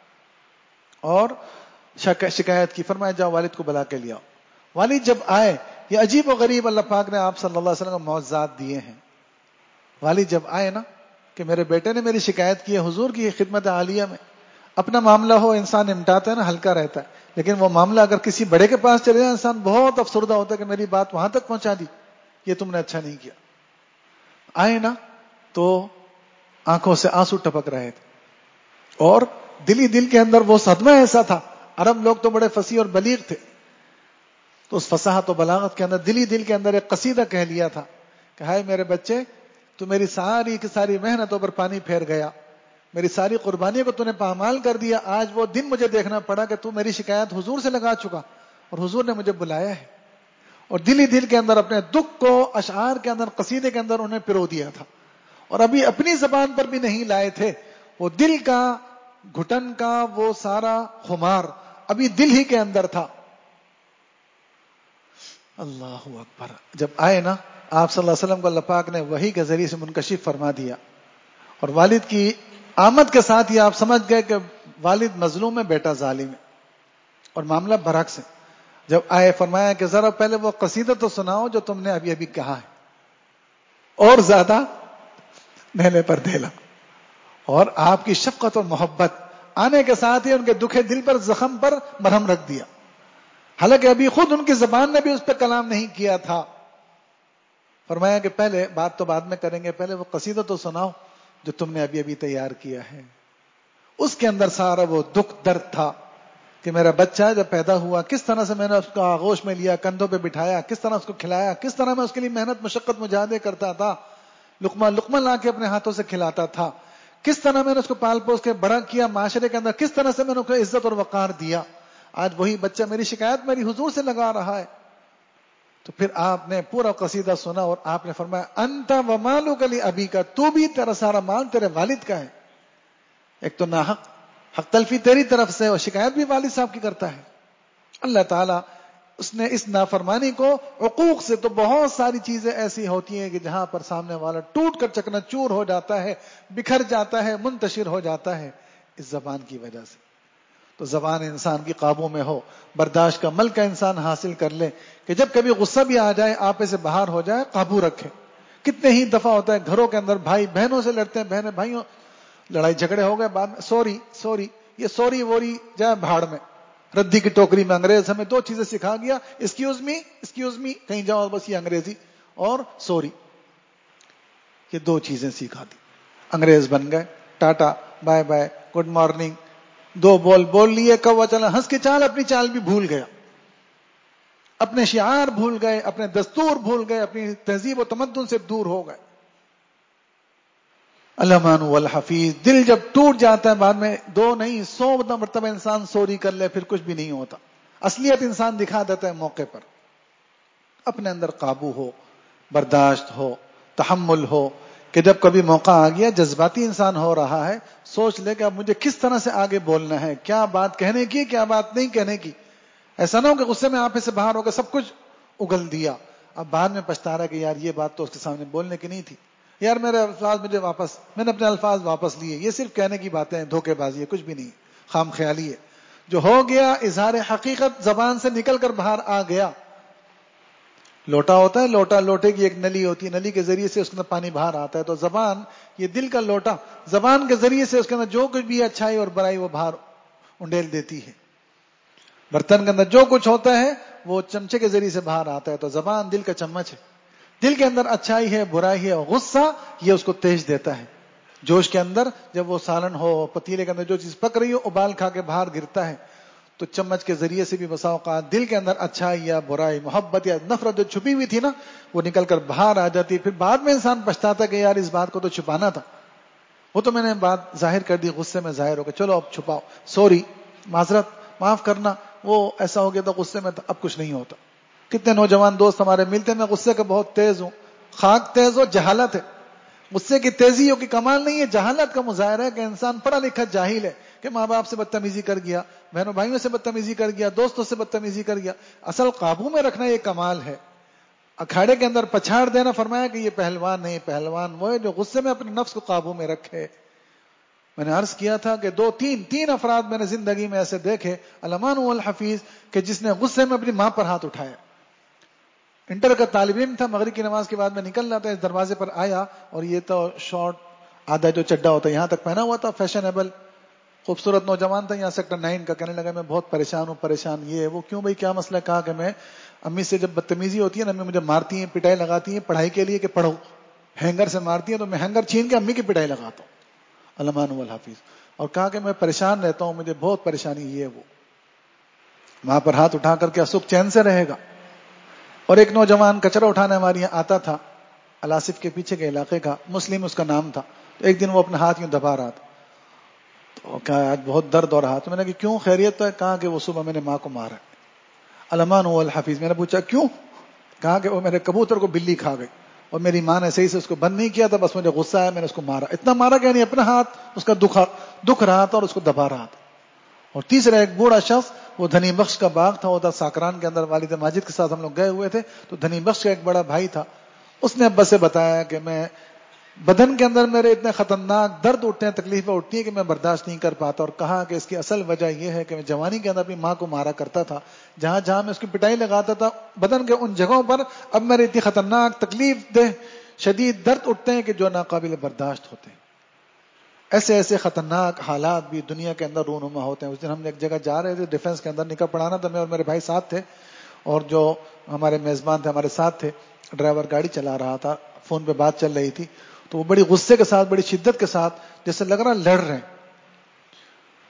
اور شکایت کی. فرمایا جاؤ والد کو بلا کے لیا. والد جب آئے، یہ عجیب و غریب اللہ پاک نے آپ صلی اللہ علیہ وسلم کو معجزات دیے ہیں. والد جب آئے نا کہ میرے بیٹے نے میری شکایت کی ہے حضور کی خدمت عالیہ میں. اپنا معاملہ ہو انسان نمٹاتا ہے نا، ہلکا رہتا ہے، لیکن وہ معاملہ اگر کسی بڑے کے پاس چلے جائے انسان بہت افسردہ ہوتا ہے کہ میری بات وہاں تک پہنچا دی، یہ تم نے اچھا نہیں کیا. آئے نا تو آنکھوں سے آنسو ٹپک رہے تھے اور دل کے اندر وہ صدمہ ایسا تھا. عرب لوگ تو بڑے فصیح اور بلیغ تھے، تو اس فصاحت و بلاغت کے اندر دل کے اندر ایک قصیدہ کہہ لیا تھا کہ ہائے میرے بچے، تو میری ساری کی ساری محنتوں پر پانی پھیر گیا، میری ساری قربانیوں کو تو نے پامال کر دیا. آج وہ دن مجھے دیکھنا پڑا کہ تو میری شکایت حضور سے لگا چکا اور حضور نے مجھے بلایا ہے. اور دل کے اندر اپنے دکھ کو اشعار کے اندر، قصیدے کے اندر انہیں پرو دیا تھا اور ابھی اپنی زبان پر بھی نہیں لائے تھے. وہ دل کا گھٹن کا وہ سارا خمار ابھی دل ہی کے اندر تھا. اللہ اکبر. جب آئے نا آپ صلی اللہ علیہ وسلم کو اللہ پاک نے وحی کے ذریعے سے منکشف فرما دیا اور والد کی آمد کے ساتھ ہی آپ سمجھ گئے کہ والد مظلوم ہے، بیٹا ظالم ہے، اور معاملہ برعکس ہے. جب آئے فرمایا کہ ذرا پہلے وہ قصیدہ تو سناؤ جو تم نے ابھی کہا ہے، اور زیادہ نیلے پر دھیلا. اور آپ کی شفقت اور محبت آنے کے ساتھ ہی ان کے دکھے دل پر، زخم پر مرہم رکھ دیا، حالانکہ ابھی خود ان کی زبان نے بھی اس پہ کلام نہیں کیا تھا. فرمایا کہ پہلے بات تو بعد میں کریں گے، پہلے وہ قصیدہ تو سناؤ جو تم نے ابھی تیار کیا ہے. اس کے اندر سارا وہ دکھ درد تھا کہ میرا بچہ جب پیدا ہوا کس طرح سے میں نے اس کو آغوش میں لیا، کندھوں پہ بٹھایا، کس طرح اس کو کھلایا، کس طرح میں اس کے لیے محنت مشقت مجاہدے کرتا تھا، لقمہ لقمہ لا کے اپنے ہاتھوں سے کھلاتا تھا، کس طرح میں نے اس کو پال پوس کے بڑا کیا، معاشرے کے اندر کس طرح سے میں نے اس کو عزت اور وقار دیا. آج وہی بچہ میری شکایت میری حضور سے لگا رہا ہے. تو پھر آپ نے پورا قصیدہ سنا اور آپ نے فرمایا انت ومالک لابیک، تو بھی تیرا سارا مال تیرے والد کا ہے. ایک تو ناحق حق تلفی تیری طرف سے اور شکایت بھی والد صاحب کی کرتا ہے. اللہ تعالیٰ اس نے اس نافرمانی کو عقوق سے، تو بہت ساری چیزیں ایسی ہوتی ہیں کہ جہاں پر سامنے والا ٹوٹ کر چکنا چور ہو جاتا ہے، بکھر جاتا ہے، منتشر ہو جاتا ہے اس زبان کی وجہ سے. تو زبان انسان کی قابو میں ہو، برداشت کا ملکہ انسان حاصل کر لے کہ جب کبھی غصہ بھی آ جائے، آپے سے باہر ہو جائے، قابو رکھے. کتنے ہی دفعہ ہوتا ہے گھروں کے اندر بھائی بہنوں سے لڑتے ہیں، بہنیں بھائیوں لڑائی جھگڑے ہو گئے، بعد میں سوری یہ سوری ووری جائے بھاڑ میں، ردی کی ٹوکری میں. انگریز ہمیں دو چیزیں سکھا گیا، ایکسکیوز می کہیں جاؤ بس یہ انگریزی اور سوری، یہ دو چیزیں سکھا دی. انگریز بن گئے، tata bye bye good morning, دو بول لیے، کوا چلا ہنس کے چال، اپنی چال بھی بھول گیا، اپنے شعار بھول گئے، اپنے دستور بھول گئے، اپنی تہذیب و تمدن سے دور ہو گئے. المان والحفیظ. دل جب ٹوٹ جاتا ہے بعد میں 2 نہیں 100 مرتبہ انسان سوری کر لے پھر کچھ بھی نہیں ہوتا. اصلیت انسان دکھا دیتا ہے موقع پر. اپنے اندر قابو ہو، برداشت ہو، تحمل ہو کہ جب کبھی موقع آ گیا، جذباتی انسان ہو رہا ہے، سوچ لے کہ اب مجھے کس طرح سے آگے بولنا ہے، کیا بات کہنے کی، کیا بات نہیں کہنے کی. ایسا نہ ہو کہ غصے میں آپ سے باہر ہو کے سب کچھ اگل دیا، اب بعد میں پچھتا رہا کہ یار یہ بات تو اس کے سامنے بولنے کی نہیں تھی، یار میں نے اپنے الفاظ واپس لیے، یہ صرف کہنے کی باتیں ہیں، دھوکے بازی ہے، کچھ بھی نہیں، خام خیالی ہے. جو ہو گیا اظہار حقیقت زبان سے نکل کر باہر آ گیا. لوٹا ہوتا ہے، لوٹے کی ایک نلی ہوتی ہے، نلی کے ذریعے سے اس کے اندر پانی باہر آتا ہے. تو زبان، یہ دل کا لوٹا، زبان کے ذریعے سے اس کے اندر جو کچھ بھی اچھائی اور برائی وہ باہر انڈیل دیتی ہے. برتن کے اندر جو کچھ ہوتا ہے وہ چمچے کے ذریعے سے باہر آتا ہے. تو زبان دل کا چمچ ہے، دل کے اندر اچھائی ہے، برائی ہے اور غصہ یہ اس کو تیز دیتا ہے. جوش کے اندر جب وہ سالن ہو، پتیلے کے اندر جو چیز پک رہی ہو، ابال کھا کے باہر گرتا ہے، تو چمچ کے ذریعے سے بھی بسا اوقات دل کے اندر اچھائی یا برائی، محبت یا نفرت جو چھپی ہوئی تھی نا، وہ نکل کر باہر آ جاتی. پھر بعد میں انسان پچھتاتا کہ یار اس بات کو تو چھپانا تھا، وہ تو میں نے بات ظاہر کر دی، غصے میں ظاہر ہو گیا، چلو اب چھپاؤ، سوری، معذرت، معاف کرنا، وہ ایسا ہو گیا تو غصے میں اب کچھ نہیں ہوتا. کتنے نوجوان دوست ہمارے ملتے ہیں، میں غصے کا بہت تیز ہوں. خاک تیز ہو، جہالت ہے. غصے کی تیزیوں کی کمال نہیں ہے، جہالت کا مظاہرہ ہے کہ انسان پڑھا لکھا جاہل ہے، کہ ماں باپ سے بدتمیزی کر گیا، بہنوں بھائیوں سے بدتمیزی کر گیا، دوستوں سے بدتمیزی کر گیا. اصل قابو میں رکھنا یہ کمال ہے. اکھاڑے کے اندر پچھاڑ دینا، فرمایا کہ یہ پہلوان نہیں، پہلوان وہ ہے جو غصے میں اپنے نفس کو قابو میں رکھے. میں نے عرض کیا تھا کہ تین افراد میں نے زندگی میں ایسے دیکھے، المان والحفیظ، کہ جس نے غصے میں اپنی ماں پر ہاتھ اٹھایا. انٹر کا طالب علم تھا، مغرب کی نماز کے بعد میں نکل رہا تھا، اس دروازے پر آیا اور یہ تو شارٹ آدھا جو چڈا ہوتا ہے یہاں تک پہنا ہوا تھا، فیشنیبل خوبصورت نوجوان تھا، یہاں سیکٹر 9 کا. کہنے لگا میں بہت پریشان یہ وہ. کیوں بھائی، کیا مسئلہ؟ کہا کہ میں امی سے جب بدتمیزی ہوتی ہے نا، امی مجھے مارتی ہیں، پٹائی لگاتی ہیں پڑھائی کے لیے کہ پڑھو، ہینگر سے مارتی ہیں، تو میں ہینگر چھین کے امی کی پٹائی لگاتا ہوں. المان والحفیظ. اور کہا کہ میں پریشان رہتا ہوں، مجھے بہت پریشانی یہ وہ. وہاں پر ہاتھ اٹھا کر کیا سکھ چین سے رہے گا؟ اور ایک نوجوان کچرا اٹھانے ہمارے یہاں آتا تھا، الاصف کے پیچھے کے علاقے کا، مسلم اس کا نام تھا. تو ایک دن وہ اپنا ہاتھ یوں دبا رہا تھا، تو کہا آج بہت درد ہو رہا. تو میں نے کہا کیوں، خیریت ہے؟ کہا کہ وہ صبح میں نے ماں کو مارا. المان والحفیظ. میں نے پوچھا کیوں؟ کہا کہ وہ میرے کبوتر کو بلی کھا گئی اور میری ماں نے صحیح سے اس کو بند نہیں کیا تھا، بس مجھے غصہ آیا، میں نے اس کو مارا. اتنا مارا کہ نہیں، اپنا ہاتھ اس کا دکھ رہا تھا اور اس کو دبا رہا تھا. اور تیسرا ایک بوڑھا شخص، وہ دھنی بخش کا باغ تھا، وہ تھا ساکران کے اندر، والد ماجد کے ساتھ ہم لوگ گئے ہوئے تھے. تو دھنی بخش کا ایک بڑا بھائی تھا، اس نے ابا سے بتایا کہ میں بدن کے اندر میرے اتنے خطرناک درد اٹھتے ہیں، تکلیفیں اٹھتی ہیں کہ میں برداشت نہیں کر پاتا. اور کہا کہ اس کی اصل وجہ یہ ہے کہ میں جوانی کے اندر اپنی ماں کو مارا کرتا تھا، جہاں جہاں میں اس کی پٹائی لگاتا تھا بدن کے ان جگہوں پر اب میرے اتنی خطرناک تکلیف دہ شدید درد اٹھتے ہیں کہ جو ناقابل برداشت ہوتے ہیں. ایسے ایسے خطرناک حالات بھی دنیا کے اندر رونما ہوتے ہیں. اس دن ہم ایک جگہ جا رہے تھے، ڈیفنس کے اندر نکاح پڑھانا تھا، میں اور میرے بھائی ساتھ تھے، اور جو ہمارے میزبان تھے ہمارے ساتھ تھے. ڈرائیور گاڑی چلا رہا تھا، فون پہ بات چل رہی تھی، تو وہ بڑی غصے کے ساتھ، بڑی شدت کے ساتھ، جیسے لگ رہا لڑ رہے ہیں.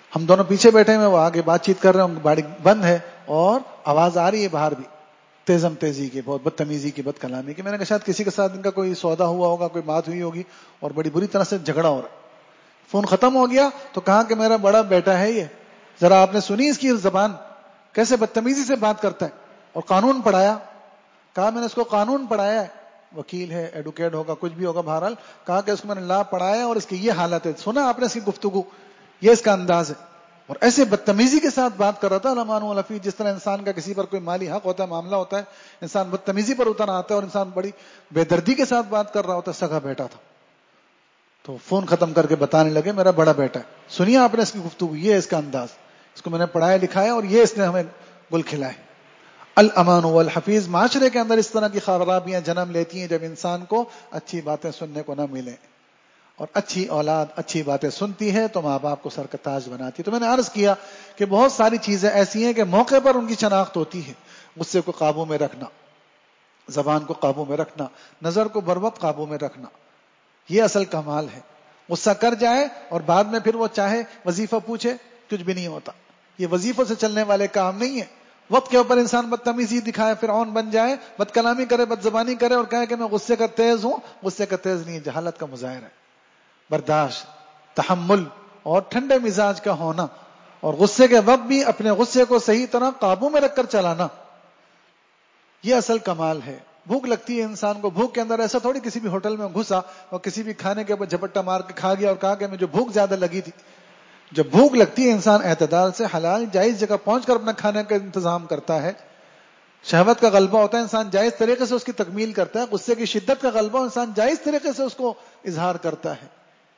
ہم دونوں پیچھے بیٹھے ہیں، وہ آگے بات چیت کر رہے ہیں، گاڑی بند ہے اور آواز آ رہی ہے باہر بھی تیزم تیزی کی، بہت بدتمیزی کی، بد کلامی کی. میں نے کہا شاید کسی کے ساتھ ان کا کوئی سودا ہوا ہوگا، کوئی بات ہوئی ہوگی اور بڑی بری طرح سے جھگڑا ہو رہا ہے. فون ختم ہو گیا تو کہا کہ میرا بڑا بیٹا ہے یہ، ذرا آپ نے سنی اس کی زبان کیسے بدتمیزی سے بات کرتا ہے، اور قانون پڑھایا. کہا میں نے اس کو قانون پڑھایا ہے، وکیل ہے، ایڈوکیٹ ہوگا، کچھ بھی ہوگا، بہرحال کہا کہ اس کو میں نے لا پڑھایا اور اس کی یہ حالت ہے. سنا آپ نے اس کی گفتگو، یہ اس کا انداز ہے. اور ایسے بدتمیزی کے ساتھ بات کر رہا تھا علمان والفی، جس طرح انسان کا کسی پر کوئی مالی حق ہوتا ہے، معاملہ ہوتا ہے، انسان بدتمیزی پر اتر آتا ہے اور انسان بڑی بے دردی کے ساتھ بات کر رہا ہوتا ہے. سگا بیٹا تھا. تو فون ختم کر کے بتانے لگے میرا بڑا بیٹا ہے، سنیے آپ نے اس کی گفتگو، یہ اس کا انداز، اس کو میں نے پڑھایا لکھایا اور یہ اس نے ہمیں گل کھلائے. الامان والحفیظ. معاشرے کے اندر اس طرح کی خرابیاں جنم لیتی ہیں جب انسان کو اچھی باتیں سننے کو نہ ملیں، اور اچھی اولاد اچھی باتیں سنتی ہے تو ماں باپ کو سر کا تاج بناتی ہے. تو میں نے عرض کیا کہ بہت ساری چیزیں ایسی ہیں کہ موقع پر ان کی شناخت ہوتی ہے. غصے کو قابو میں رکھنا، زبان کو قابو میں رکھنا، نظر کو بر وقت قابو میں رکھنا، یہ اصل کمال ہے. غصہ کر جائے اور بعد میں پھر وہ چاہے وظیفہ پوچھے، کچھ بھی نہیں ہوتا. یہ وظیفوں سے چلنے والے کام نہیں ہے. وقت کے اوپر انسان بدتمیزی دکھائے، فرعون بن جائے، بد کلامی کرے، بد زبانی کرے اور کہے کہ میں غصے کا تیز ہوں. غصے کا تیز نہیں، جہالت کا مظاہر ہے. برداشت، تحمل اور ٹھنڈے مزاج کا ہونا، اور غصے کے وقت بھی اپنے غصے کو صحیح طرح قابو میں رکھ کر چلانا، یہ اصل کمال ہے. بھوک لگتی ہے انسان کو، بھوک کے اندر ایسا تھوڑی کسی بھی ہوٹل میں گھسا اور کسی بھی کھانے کے اوپر جھپٹا مار کے کھا گیا اور کہا کہ مجھے بھوک زیادہ لگی تھی. جب بھوک لگتی ہے انسان اعتدال سے حلال جائز جگہ پہنچ کر اپنا کھانے کا انتظام کرتا ہے. شہوت کا غلبہ ہوتا ہے، انسان جائز طریقے سے اس کی تکمیل کرتا ہے. غصے کی شدت کا غلبہ، انسان جائز طریقے سے اس کو اظہار کرتا ہے.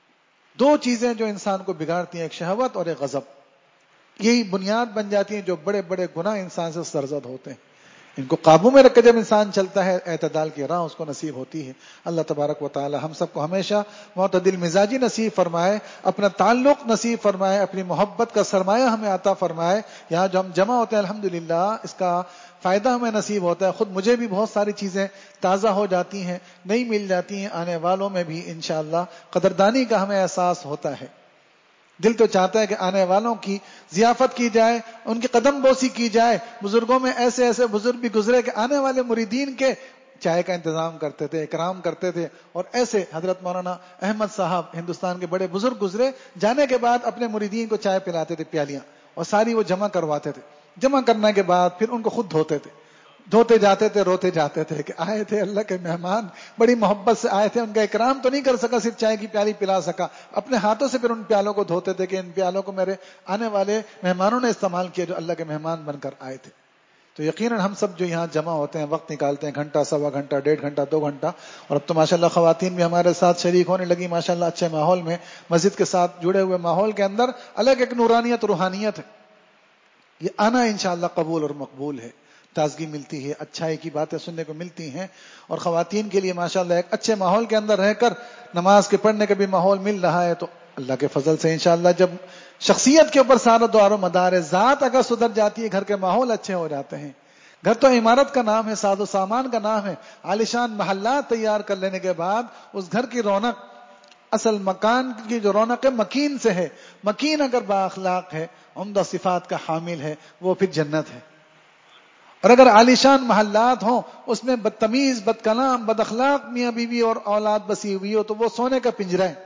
دو چیزیں جو انسان کو بگاڑتی ہیں، ایک شہوت اور ایک غضب، یہی بنیاد بن جاتی ہیں جو بڑے بڑے گناہ انسان سے سرزد ہوتے ہیں. ان کو قابو میں رکھ کے جب انسان چلتا ہے اعتدال کی راہ اس کو نصیب ہوتی ہے. اللہ تبارک و تعالی ہم سب کو ہمیشہ معتدل مزاجی نصیب فرمائے، اپنا تعلق نصیب فرمائے، اپنی محبت کا سرمایہ ہمیں عطا فرمائے. یہاں جو ہم جمع ہوتے ہیں الحمدللہ اس کا فائدہ ہمیں نصیب ہوتا ہے. خود مجھے بھی بہت ساری چیزیں تازہ ہو جاتی ہیں، نئی مل جاتی ہیں، آنے والوں میں بھی انشاءاللہ قدردانی کا ہمیں احساس ہوتا ہے. دل تو چاہتا ہے کہ آنے والوں کی ضیافت کی جائے، ان کی قدم بوسی کی جائے. بزرگوں میں ایسے ایسے بزرگ بھی گزرے کہ آنے والے مریدین کے چائے کا انتظام کرتے تھے، اکرام کرتے تھے. اور ایسے حضرت مولانا احمد صاحب ہندوستان کے بڑے بزرگ گزرے، جانے کے بعد اپنے مریدین کو چائے پلاتے تھے پیالیاں، اور ساری وہ جمع کرواتے تھے. جمع کرنے کے بعد پھر ان کو خود دھوتے تھے. دھوتے جاتے تھے، روتے جاتے تھے کہ آئے تھے اللہ کے مہمان، بڑی محبت سے آئے تھے، ان کا اکرام تو نہیں کر سکا، صرف چائے کی پیالی پلا سکا. اپنے ہاتھوں سے پھر ان پیالوں کو دھوتے تھے کہ ان پیالوں کو میرے آنے والے مہمانوں نے استعمال کیا جو اللہ کے مہمان بن کر آئے تھے. تو یقیناً ہم سب جو یہاں جمع ہوتے ہیں، وقت نکالتے ہیں، گھنٹہ، سوا گھنٹہ، 1.5 گھنٹہ، 2 گھنٹہ، اور اب تو ماشاءاللہ خواتین بھی ہمارے ساتھ شریک ہونے لگی ماشاءاللہ اچھے ماحول میں، مسجد کے ساتھ جڑے ہوئے ماحول کے اندر الگ ایک نورانیت، روحانیت ہے. یہ آنا انشاءاللہ قبول اور مقبول ہے. تازگی ملتی ہے، اچھائی کی باتیں سننے کو ملتی ہیں. اور خواتین کے لیے ماشاءاللہ ایک اچھے ماحول کے اندر رہ کر نماز کے پڑھنے کا بھی ماحول مل رہا ہے. تو اللہ کے فضل سے انشاءاللہ جب شخصیت کے اوپر سارا دار و مدار ہے، ذات اگر سدھر جاتی ہے، گھر کے ماحول اچھے ہو جاتے ہیں. گھر تو عمارت کا نام ہے، ساز و سامان کا نام ہے. عالیشان محلات تیار کر لینے کے بعد اس گھر کی رونق، اصل مکان کی جو رونق ہے مکین سے ہے. مکین اگر با اخلاق ہے، عمدہ صفات کا حامل ہے، وہ پھر جنت ہے. اور اگر عالیشان محلات ہوں، اس میں بدتمیز، بد کلام، بد اخلاق میاں بیوی اور اولاد بسی ہوئی ہو، تو وہ سونے کا پنجرہ ہے،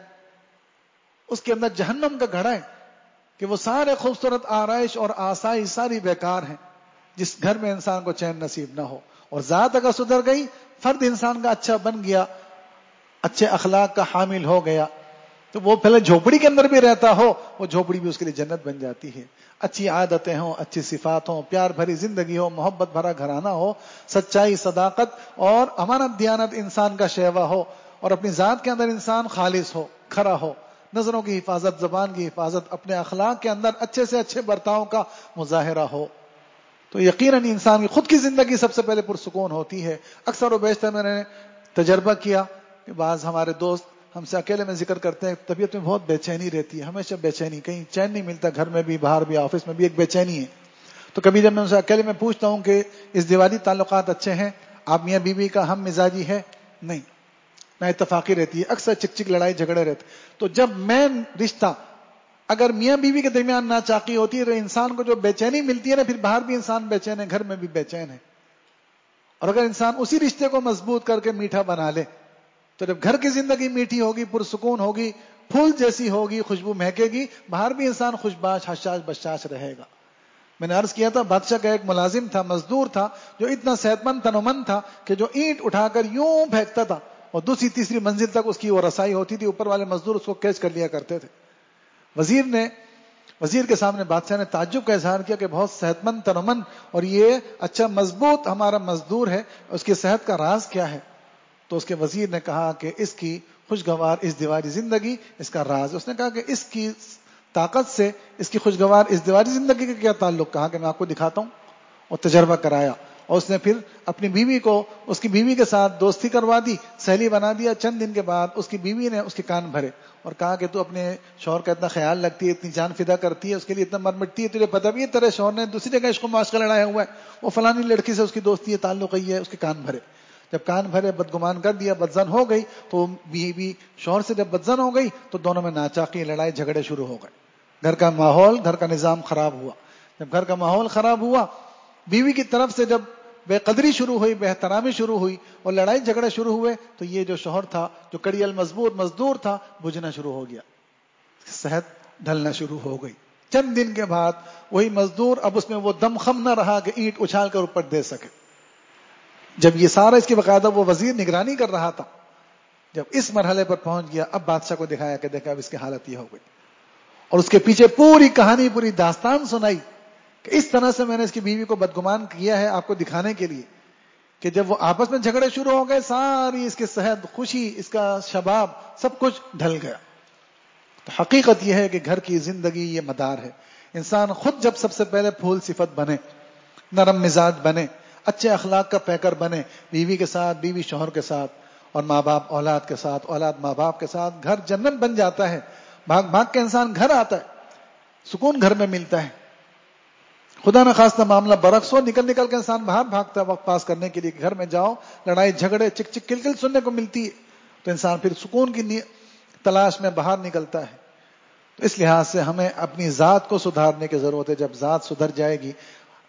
اس کے اندر جہنم کا گھڑا ہے کہ وہ سارے خوبصورت آرائش اور آسائش ساری بیکار ہیں، جس گھر میں انسان کو چین نصیب نہ ہو. اور ذات اگر سدھر گئی، فرد انسان کا اچھا بن گیا، اچھے اخلاق کا حامل ہو گیا، تو وہ پہلے جھوپڑی کے اندر بھی رہتا ہو، وہ جھوپڑی بھی اس کے لیے جنت بن جاتی ہے. اچھی عادتیں ہوں، اچھی صفات ہوں، پیار بھری زندگی ہو، محبت بھرا گھرانہ ہو، سچائی، صداقت اور امانت دیانت انسان کا شیوا ہو، اور اپنی ذات کے اندر انسان خالص ہو، کھرا ہو، نظروں کی حفاظت، زبان کی حفاظت، اپنے اخلاق کے اندر اچھے سے اچھے برتاؤ کا مظاہرہ ہو، تو یقیناً انسان کی خود کی زندگی سب سے پہلے پرسکون ہوتی ہے. اکثر و بیشتر میں نے تجربہ کیا کہ بعض ہمارے دوست ہم سے اکیلے میں ذکر کرتے ہیں، طبیعت میں بہت بے چینی رہتی ہے، ہمیشہ بے چینی، کہیں چین نہیں ملتا، گھر میں بھی، باہر بھی، آفس میں بھی ایک بے چینی ہے. تو کبھی جب میں ان سے اکیلے میں پوچھتا ہوں کہ اس دیوالی تعلقات اچھے ہیں، آپ میاں بیوی کا ہم مزاجی ہے؟ نہیں، نہ اتفاقی رہتی ہے، اکثر چک چک لڑائی جھگڑے رہتے. تو جب مین رشتہ اگر میاں بیوی کے درمیان ناچاقی ہوتی ہے تو انسان کو جو بے چینی ملتی ہے نا، پھر باہر بھی انسان بے چین ہے، گھر میں بھی بے چین ہے. اور اگر انسان اسی رشتے کو مضبوط کر کے میٹھا بنا لے تو جب گھر کی زندگی میٹھی ہوگی، پرسکون ہوگی، پھول جیسی ہوگی، خوشبو مہکے گی، باہر بھی انسان خوشباش حشاش بشاش رہے گا. میں نے عرض کیا تھا، بادشاہ کا ایک ملازم تھا، مزدور تھا، جو اتنا صحت مند تنومند تھا کہ جو اینٹ اٹھا کر یوں پھینکتا تھا اور دوسری تیسری منزل تک اس کی وہ رسائی ہوتی تھی، اوپر والے مزدور اس کو کیچ کر لیا کرتے تھے. وزیر کے سامنے بادشاہ نے تعجب کا اظہار کیا کہ بہت صحت مند تنومند اور یہ اچھا مضبوط ہمارا مزدور ہے، اس کی صحت کا راز کیا ہے؟ تو اس کے وزیر نے کہا کہ اس کی خوشگوار ازدواجی زندگی اس کا راز. اس نے کہا کہ اس کی طاقت سے اس کی خوشگوار ازدواجی زندگی کا کیا تعلق؟ کہا کہ میں آپ کو دکھاتا ہوں، اور تجربہ کرایا. اور اس نے پھر اپنی بیوی کو اس کی بیوی کے ساتھ دوستی کروا دی، سہیلی بنا دیا. چند دن کے بعد اس کی بیوی نے اس کے کان بھرے اور کہا کہ تو اپنے شوہر کا اتنا خیال رکھتی ہے، اتنی جان فدا کرتی ہے، اس کے لیے اتنا مرمٹتی ہے، تجھے پتہ بھی ہے تیرے شوہر نے دوسری جگہ عشق و معاشقہ لڑایا ہوا ہے، وہ فلانی لڑکی سے اس کی دوستی ہے، تعلق ہی ہے. اس کے کان بھرے. جب کان بھرے، بدگمان کر دیا، بدزن ہو گئی، تو بیوی شوہر سے جب بدزن ہو گئی تو دونوں میں ناچاقی، لڑائی جھگڑے شروع ہو گئے. گھر کا ماحول، گھر کا نظام خراب ہوا. جب گھر کا ماحول خراب ہوا، بیوی کی طرف سے جب بے قدری شروع ہوئی، بے احترامی شروع ہوئی اور لڑائی جھگڑے شروع ہوئے، تو یہ جو شوہر تھا، جو کڑیل مضبوط مزدور تھا، بجھنا شروع ہو گیا، صحت ڈھلنا شروع ہو گئی. چند دن کے بعد وہی مزدور اب اس میں وہ دم خم نہ رہا کہ اینٹ اچھال کر اوپر دے سکے. جب یہ سارا اس کی باقاعدہ وہ وزیر نگرانی کر رہا تھا، جب اس مرحلے پر پہنچ گیا، اب بادشاہ کو دکھایا کہ دیکھا اب اس کی حالت یہ ہو گئی، اور اس کے پیچھے پوری کہانی، پوری داستان سنائی کہ اس طرح سے میں نے اس کی بیوی کو بدگمان کیا ہے، آپ کو دکھانے کے لیے کہ جب وہ آپس میں جھگڑے شروع ہو گئے، ساری اس کی صحت، خوشی، اس کا شباب، سب کچھ ڈھل گیا. تو حقیقت یہ ہے کہ گھر کی زندگی یہ مدار ہے. انسان خود جب سب سے پہلے پھول صفت بنے، نرم مزاج بنے، اچھے اخلاق کا پیکر بنے، بیوی کے ساتھ، بیوی شوہر کے ساتھ، اور ماں باپ اولاد کے ساتھ، اولاد ماں باپ کے ساتھ، گھر جنت بن جاتا ہے. بھاگ بھاگ کے انسان گھر آتا ہے، سکون گھر میں ملتا ہے. خدا نہ خواستہ معاملہ برعکس ہو، نکل نکل کے انسان باہر بھاگتا ہے وقت پاس کرنے کے لیے. گھر میں جاؤ، لڑائی جھگڑے، چک چک کل کل سننے کو ملتی ہے، تو انسان پھر سکون کی تلاش میں باہر نکلتا ہے. تو اس لحاظ سے ہمیں اپنی ذات کو سدھارنے کی ضرورت ہے. جب ذات سدھر جائے گی،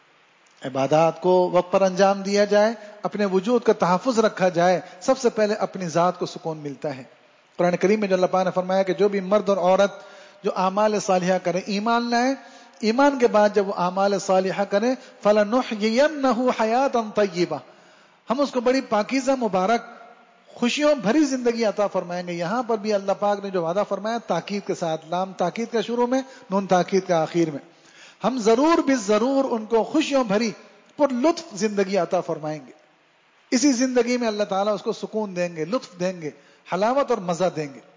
عبادات کو وقت پر انجام دیا جائے، اپنے وجود کا تحفظ رکھا جائے، سب سے پہلے اپنی ذات کو سکون ملتا ہے. قرآن کریم میں جو اللہ پاک نے فرمایا کہ جو بھی مرد اور عورت جو اعمال صالحہ کریں، ایمان لائیں، ایمان کے بعد جب وہ اعمال صالحہ کریں، فَلَنُحْيِيَنَّهُ حَيَاةً طَيِّبَةً، ہم اس کو بڑی پاکیزہ، مبارک، خوشیوں بھری زندگی عطا فرمائیں گے. یہاں پر بھی اللہ پاک نے جو وعدہ فرمایا تاکید کے ساتھ، لام تاکید کا شروع میں، نون تاکید کا آخر میں، ہم ضرور بالضرور ان کو خوشیوں بھری پر لطف زندگی عطا فرمائیں گے. اسی زندگی میں اللہ تعالیٰ اس کو سکون دیں گے، لطف دیں گے، حلاوت اور مزہ دیں گے،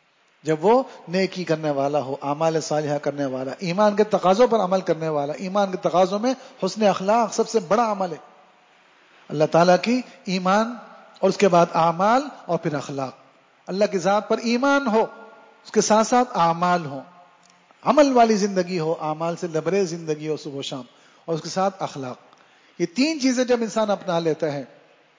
جب وہ نیکی کرنے والا ہو، اعمال صالحہ کرنے والا، ایمان کے تقاضوں پر عمل کرنے والا. ایمان کے تقاضوں میں حسن اخلاق سب سے بڑا عمل ہے. اللہ تعالیٰ کی ایمان، اور اس کے بعد اعمال، اور پھر اخلاق. اللہ کی ذات پر ایمان ہو، اس کے ساتھ ساتھ اعمال ہو، عمل والی زندگی ہو، اعمال سے لبریز زندگی ہو صبح و شام، اور اس کے ساتھ اخلاق. یہ تین چیزیں جب انسان اپنا لیتا ہے،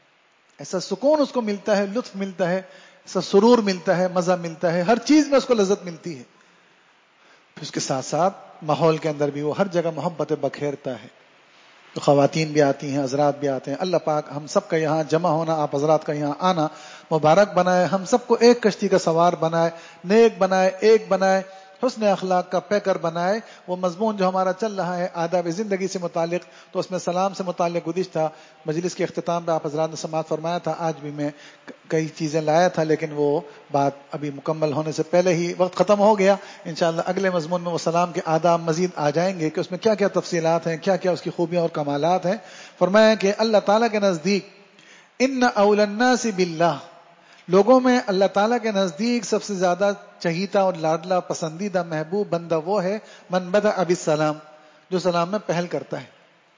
ایسا سکون اس کو ملتا ہے، لطف ملتا ہے، ایسا سرور ملتا ہے، مزہ ملتا ہے، ہر چیز میں اس کو لذت ملتی ہے. پھر اس کے ساتھ ساتھ ماحول کے اندر بھی وہ ہر جگہ محبت بکھیرتا ہے. تو خواتین بھی آتی ہیں، حضرات بھی آتے ہیں. اللہ پاک ہم سب کا یہاں جمع ہونا، آپ حضرات کا یہاں آنا مبارک بنائے، ہم سب کو ایک کشتی کا سوار بنائے، نیک بنائے، ایک بنائے، حسن اخلاق کا پیکر بنائے. وہ مضمون جو ہمارا چل رہا ہے آداب زندگی سے متعلق، تو اس میں سلام سے متعلق گزشتہ مجلس کے اختتام پہ آپ حضرات نے سماعت فرمایا تھا. آج بھی میں کئی چیزیں لایا تھا، لیکن وہ بات ابھی مکمل ہونے سے پہلے ہی وقت ختم ہو گیا. انشاءاللہ اگلے مضمون میں وہ سلام کے آداب مزید آ جائیں گے کہ اس میں کیا کیا تفصیلات ہیں، کیا کیا اس کی خوبیاں اور کمالات ہیں. فرمایا کہ اللہ تعالیٰ کے نزدیک ان اول الناس باللہ، لوگوں میں اللہ تعالیٰ کے نزدیک سب سے زیادہ چہیتا اور لاڈلا پسندیدہ محبوب بندہ وہ ہے من بدأ بالسلام، جو سلام میں پہل کرتا ہے.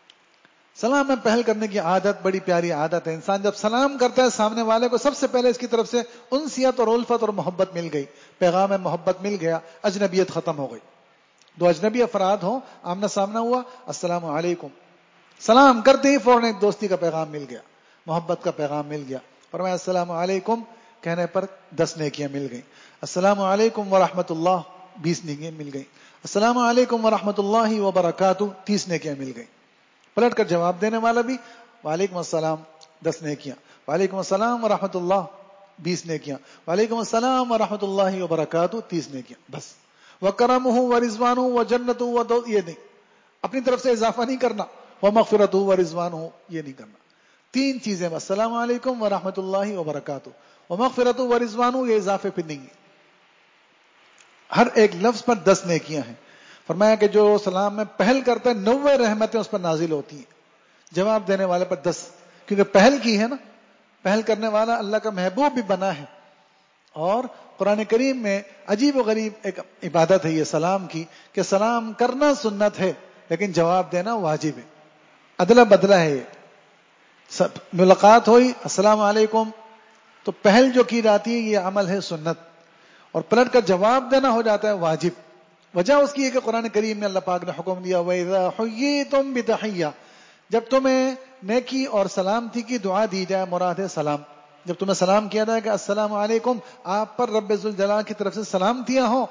سلام میں پہل کرنے کی عادت بڑی پیاری عادت ہے. انسان جب سلام کرتا ہے سامنے والے کو، سب سے پہلے اس کی طرف سے انسیت اور الفت اور محبت مل گئی، پیغام محبت مل گیا، اجنبیت ختم ہو گئی. دو اجنبی افراد ہوں، آمنا سامنا ہوا، السلام علیکم، سلام کرتے ہی فوراً ایک دوستی کا پیغام مل گیا، محبت کا پیغام مل گیا. فرمایا السلام علیکم کہنے پر 10 نیکیاں مل گئیں، السلام علیکم ورحمۃ اللہ 20 نیکیاں مل گئیں. السلام علیکم ورحمۃ اللہ وبرکاتہ 30 نیکیاں مل گئی. پلٹ کر جواب دینے والا بھی وعلیکم السلام 10 نیکیاں, وعلیکم السلام ورحمۃ اللہ 20 نیکیاں, وعلیکم السلام ورحمۃ اللہ وبرکاتہ 30 نیکیاں بس. وکرمہ ورضوانہ وجنتہ یہ نہیں, اپنی طرف سے اضافہ نہیں کرنا. ومغفرتہ ورضوانہ یہ نہیں کرنا. 3 چیزیں بس, السلام علیکم ورحمۃ اللہ وبرکاتہ ومغفرتہ ورضوانہ, یہ اضافے پھر نہیں ہے. ہر ایک لفظ پر 10 نیکیاں ہیں. فرمایا کہ جو سلام میں پہل کرتا ہے 90 رحمتیں اس پر نازل ہوتی ہیں, جواب دینے والے پر 10, کیونکہ پہل کی ہے نا, پہل کرنے والا اللہ کا محبوب بھی بنا ہے. اور قرآن کریم میں عجیب و غریب ایک عبادت ہے یہ سلام کی, کہ سلام کرنا سنت ہے لیکن جواب دینا واجب ہے. ادلا بدلا ہے یہ. سب ملاقات ہوئی السلام علیکم, تو پہل جو کی جاتی ہے یہ عمل ہے سنت, اور پلٹ کر جواب دینا ہو جاتا ہے واجب. وجہ اس کی ہے کہ قرآن کریم میں اللہ پاک نے حکم دیا وَإِذَا حُيِّيتُم بِتَحِيَّةٍ, جب تمہیں نیکی اور سلامتی کی دعا دی جائے, مراد ہے سلام. جب تمہیں سلام کیا جائے کہ السلام علیکم, آپ پر رب ذوالجلال کی طرف سے سلامتیاں ہوں,